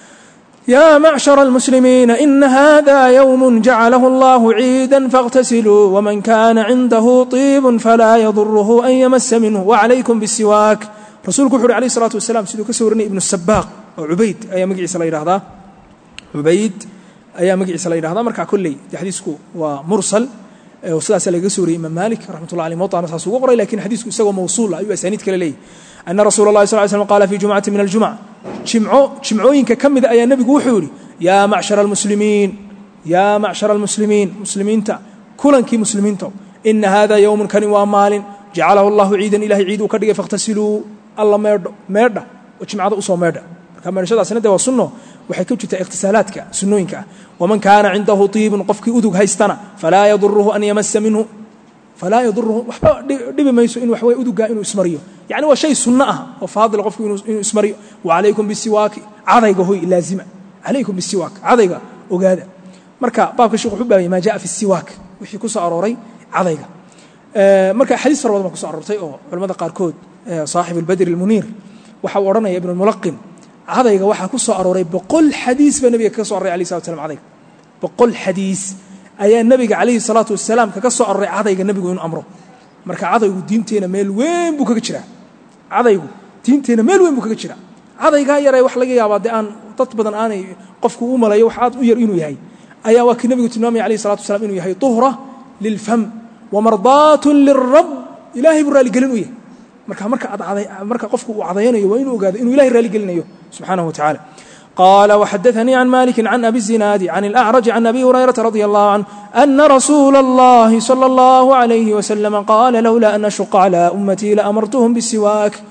يا معشر المسلمين إن هذا يوم جعله الله عيدا فاغتسلوا ومن كان عنده طيب فلا يضره أن يمس منه وعليكم بالسواك رسولك عليه الصلاة والسلام سيدو كسورني ابن السباق وعبيد أيام مقعي صلى الله هذا عبيد أيام مقعي صلى الله هذا مركع كلي حديثك ومرسل وسلاسل كسوري إمام مالك رحمة الله عليه موطأ نصاص وقرأ لكن حديثك سوى موصول أيها أسانيد كلا أن رسول الله صلى الله عليه وسلم قال في جمعة من الجمع جمعو جمعوين ككمد أي النبي وحوري يا معشر المسلمين يا معشر المسلمين مسلمين تا كلن كي مسلمين تا إن هذا يوم كان ومال جعله الله عيدا إله عيد وكرجة فاغتسلوا الله مرد مرد وجمع هذا أصلا مرد كما نشهد سنة وسنة وحكيت اغتسالاتك سنوينك ومن كان عنده طيب قفك أدوك هيستنا فلا يضره أن يمس منه فلا يضره دب ما يسوء إنه وحوي أدوك إنه اسمريه يعني هو شيء سنة وفاضل قفك إنه اسمريه وعليكم بالسواك عضيقه هو لازمة عليكم بالسواك عضيقه وقاده مركا بابك الشيخ حبه ما جاء في السواك وحي كسو أروري عضيقه أه مركا حديث فربض ما كسو أرورتي أو علماء قاركود أه صاحب البدر المنير وحورنا يا ابن الملقن عضيقه وحا كسو أروري بقول حديث بنبي كسو أروري عليه الصلاة والسلام عضيقه بقول حديث أي النبي عليه الصلاة والسلام كسو أروري عضيقه النبي يقول أمره مركا عضيقه دينتينا ميل وين بوكا كجرا عضيقه دينتينا ميل وين بوكا كجرا عضيقه يرى wax laga yaabaa daan dad badan aanay qofku u malayo wax aad u yar inuu yahay ayaa waa kii nabigu tilmaamay alayhi salatu wasalaam inuu yahay tuhra lil fam wa mardaatun lir rabb ilaahi buraali galinu yahay marka marka aad marka qofku uu cadaynayo waa inuu ogaado inuu ilaahi raali galinayo subhanahu wa ta'ala قال وحدثني عن مالك عن أبي الزناد عن الأعرج عن أبي هريرة رضي الله عنه أن رسول الله صلى الله عليه وسلم قال لولا أن أشق على أمتي لأمرتهم بالسواك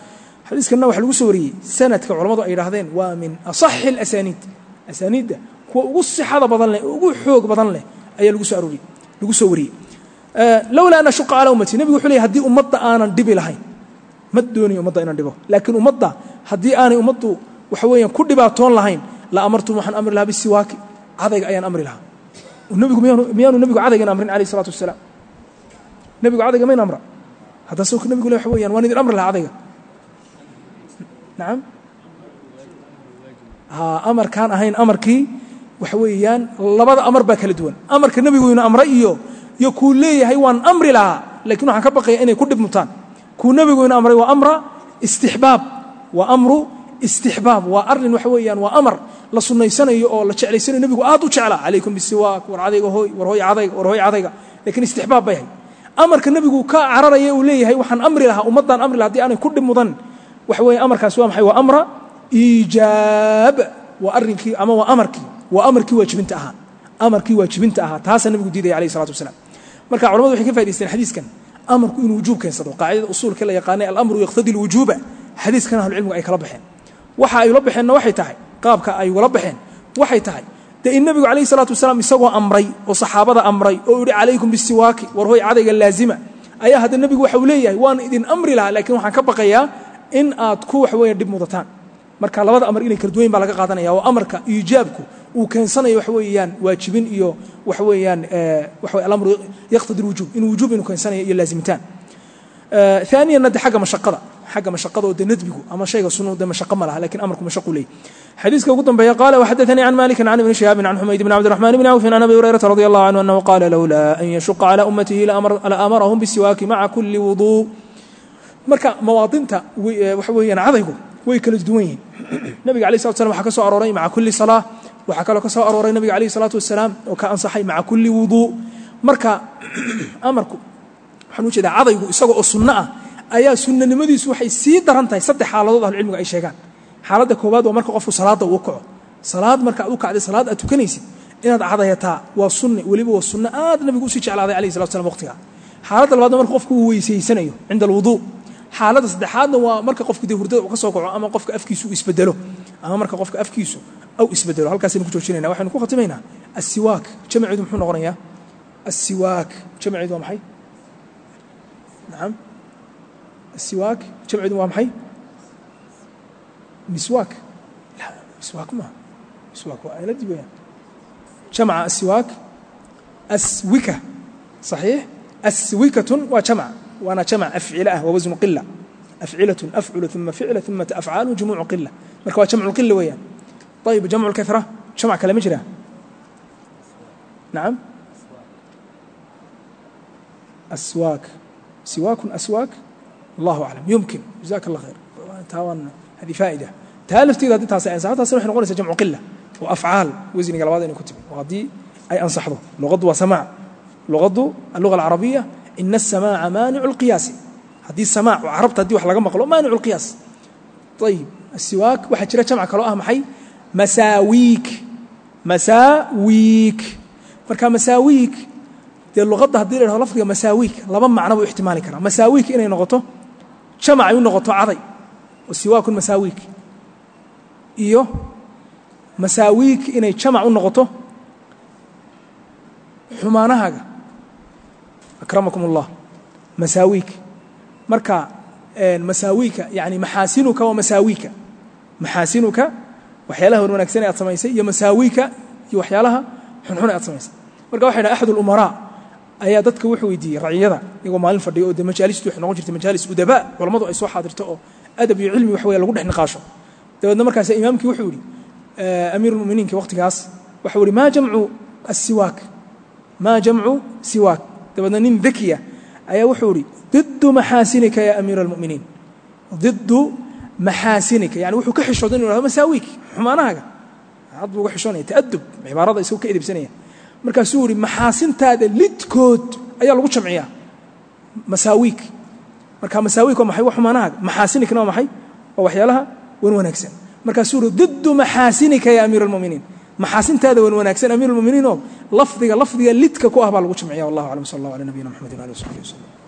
xadiiskana waxa lagu soo wariyay sanadka culimadu ay yiraahdeen waa min asahhi al-asanid asanida kuwa ugu sixada badan leh ugu xoog badan leh ayaa lagu soo arooriyay lagu soo wariyay lawla ana shuqa ala ummati nabigu wuxuu leeyahay hadii ummadda aanan dhibi lahayn ma dooniyo ummadda inaan dhibo laakiin ummadda hadii aanay ummaddu waxa weeyaan ku dhibaatoon lahayn la amartu waxaan amri lahaa bisiwaaki adayga ayaan amri lahaa nabigu miyaanu nabigu adayga amrin alayhi salatu wasalaam nabigu adayga ma amra hada soo nabigu waxa weeyaan waan idin amri lahaa adayga naam ha amar kan ahayn amarkii waxa weeyaan labada amar ba kala duwan amarka nabigu inuu amray iyo iyo ku leeyahay waan amri lahaa laakiin waxaan ka baqay inay ku dhibmutaan ku nabigu inuu amray waa amra istihbaab wa amru istihbaab wa arrin waxa weeyaan waa amar la sunaysanayo oo la jeclaysanayo nabigu aad u jeclaa alaykum bisiwaak war adayga hooy war hooy adayga war hooy adayga laakiin istihbaab bay amarka nabigu ka cararaya uu leeyahay waxaan amri lahaa ummadan amri lahaa hadii aanay ku dhibmudan waxa weeyaan amarkaas waa maxay waa amra ijaab wa arrinkii ama waa amarkii waa amarkii waajibinta ahaa amarkii waajibinta ahaa taas nabigu diiday alayhi salatu wasalaam marka culimadu waxay ka faa'iideysteen xadiiskan amarku inuu wujuub keensado qaacidada usulka la yaqaanay al-amru yaqtadi al-wujuba xadiiskan ahlul cilmiga ay kala baxeen waxa ay la baxeen waxay tahay qaabka ay wala baxeen waxay tahay de in nabigu alayhi salatu wasalaam isagoo amray oo saxaabada amray oo yiri alaykum bisiwaaki war hooy adayga laazima ayaa hada nabigu waxa uu leeyahay waan idin amri lahaa laakiin waxaan ka baqayaa in aad ku wax weeyaan dib mudataan marka labada amar inay kala duwan baa laga qaadanaya oo amarka iijaabku uu keensanayo wax weeyaan waajibin iyo wax weeyaan wax weey al-amru yaqtadi al-wujub in wujub inuu keensanayo iyo laazimitaan ثانيا ند حاجه مشقده حاجه مشقده ود ندبغو اما شيء سنه ده مشقه ما لها لكن امركم مشق لي حديثك ugu dambeeya قال وحدثني عن مالك عن ابن شهاب عن حميد بن عبد الرحمن بن عوف عن ابي هريره رضي الله عنه انه قال لولا ان يشق على امته لامر لامرهم بالسواك مع كل وضوء marka mawaadinta waxa weeyaan cadaygu way kala duwan yihiin nabiga kaleey sallallahu alayhi wasallam waxa ka soo arooray maca kulli salah waxa kale ka soo arooray nabiga kaleey sallallahu alayhi wasallam oo ka ansaxay maca kulli wudu marka amarku waxaan u jeedaa cadaygu isagoo sunna ah ayaa sunnanimadiisu waxay sii daran tahay saddex xaaladood ah cilmiga ay sheegaan xaaladda koobaad waa marka qofku salaada uu kaco salaad marka uu kacday salaad aad tukanaysid inaad cadayataa waa sunni waliba waa sunna aad nabigu u sii jeclaaday kaleey sallallahu alayhi wasallam waqtiga xaaladda labaad marka qofku uu weyseysanayo inda wudu xaaladda saddexaadna waa marka qofku dii hurdada uu ka soo kaco ama qofka afkiisu isbedelo ama marka qofka afkiisu aw isbedelo halkaas aynu ku joojinayna waxaynu ku khatimaynaa as-siwaak jamciidu muxuu noqonayaa as-siwaak jamciidu waa maxay نعم السواك جمع دوام حي مسواك لا مسواك ما مسواك وأنا دي بيان جمع السواك أسوكة صحيح أسوكة وجمع وأنا جمع أفعلة ووزن قلة أفعلة أفعل ثم فعل ثم أفعال جموع قلة مركوا جمع القلة ويان طيب جمع الكثرة جمع كلام مجرى نعم أسواك سواك أسواك الله أعلم يمكن جزاك الله خير تاوان هذه فائدة تالف تيدا دي تاسع انسان تاسع نحن نقول جمع قلة وأفعال وزن قال هذا كتب وهذه أي أنصحه لغض وسماع لغض اللغة العربية إن السماع مانع القياس هذه السماع وعربت هذه وحلقة مقلوب مانع القياس طيب السواك واحد شرا جمع كلوها محي مساويك مساويك فركا مساويك dee luqadda haddii la yidhahdo lafdiga masaawiik laba macno buu ixtimaali karaa masaawiik inay noqoto jamac ay u noqoto caday oo siwaakun masaawiik iyo masaawiik inay jamac u noqoto xumaanahaaga akramakum allah masaawiik marka masaawiika yani maxaasinuka wa masaawiika maxaasinuka waxyaalaha wanaagsan ee aad samaysay iyo masaawiika iyo waxyaalaha xunxun ee aad samaysay marka waxa yidhaha axad al-umaraa ayaa dadka wuxuu weydiiyey raciyada iyagoo maalin fadhiyo oo majaalistu wax noqon jirtay majaalis udaba culimadu ay soo xaadirto oo adab iyo cilmi wax weeye lagu dhex niqaasho dabeedna markaas imaamkii wuxuu yiri amiirul muuminiinka waqtigaas wuxuu yiri ma jamcu as-siwaak ma jamcu siwaak dabeedna nin dakiya ayaa wuxuu yiri ضد محاسنك يا أمير المؤمنين ضد محاسنك يعني وحو كحشودين ولا مساويك حماناها عضو وحشوني تأدب عبارة يسوي كذب سنة مركز سوري محاسن هذا لتكود أي لو جمعية مساويك مركز مساويك وما حي وحماناها محاسنك نوع ما حي ووحيالها ونونكسن مركز سوري ضد محاسنك يا أمير المؤمنين محاسن هذا ونونكسن أمير المؤمنين لفظي لفظي لتك كوها بالو جمعية والله أعلم صلى الله على نبينا محمد وعلى آله وصحبه وسلم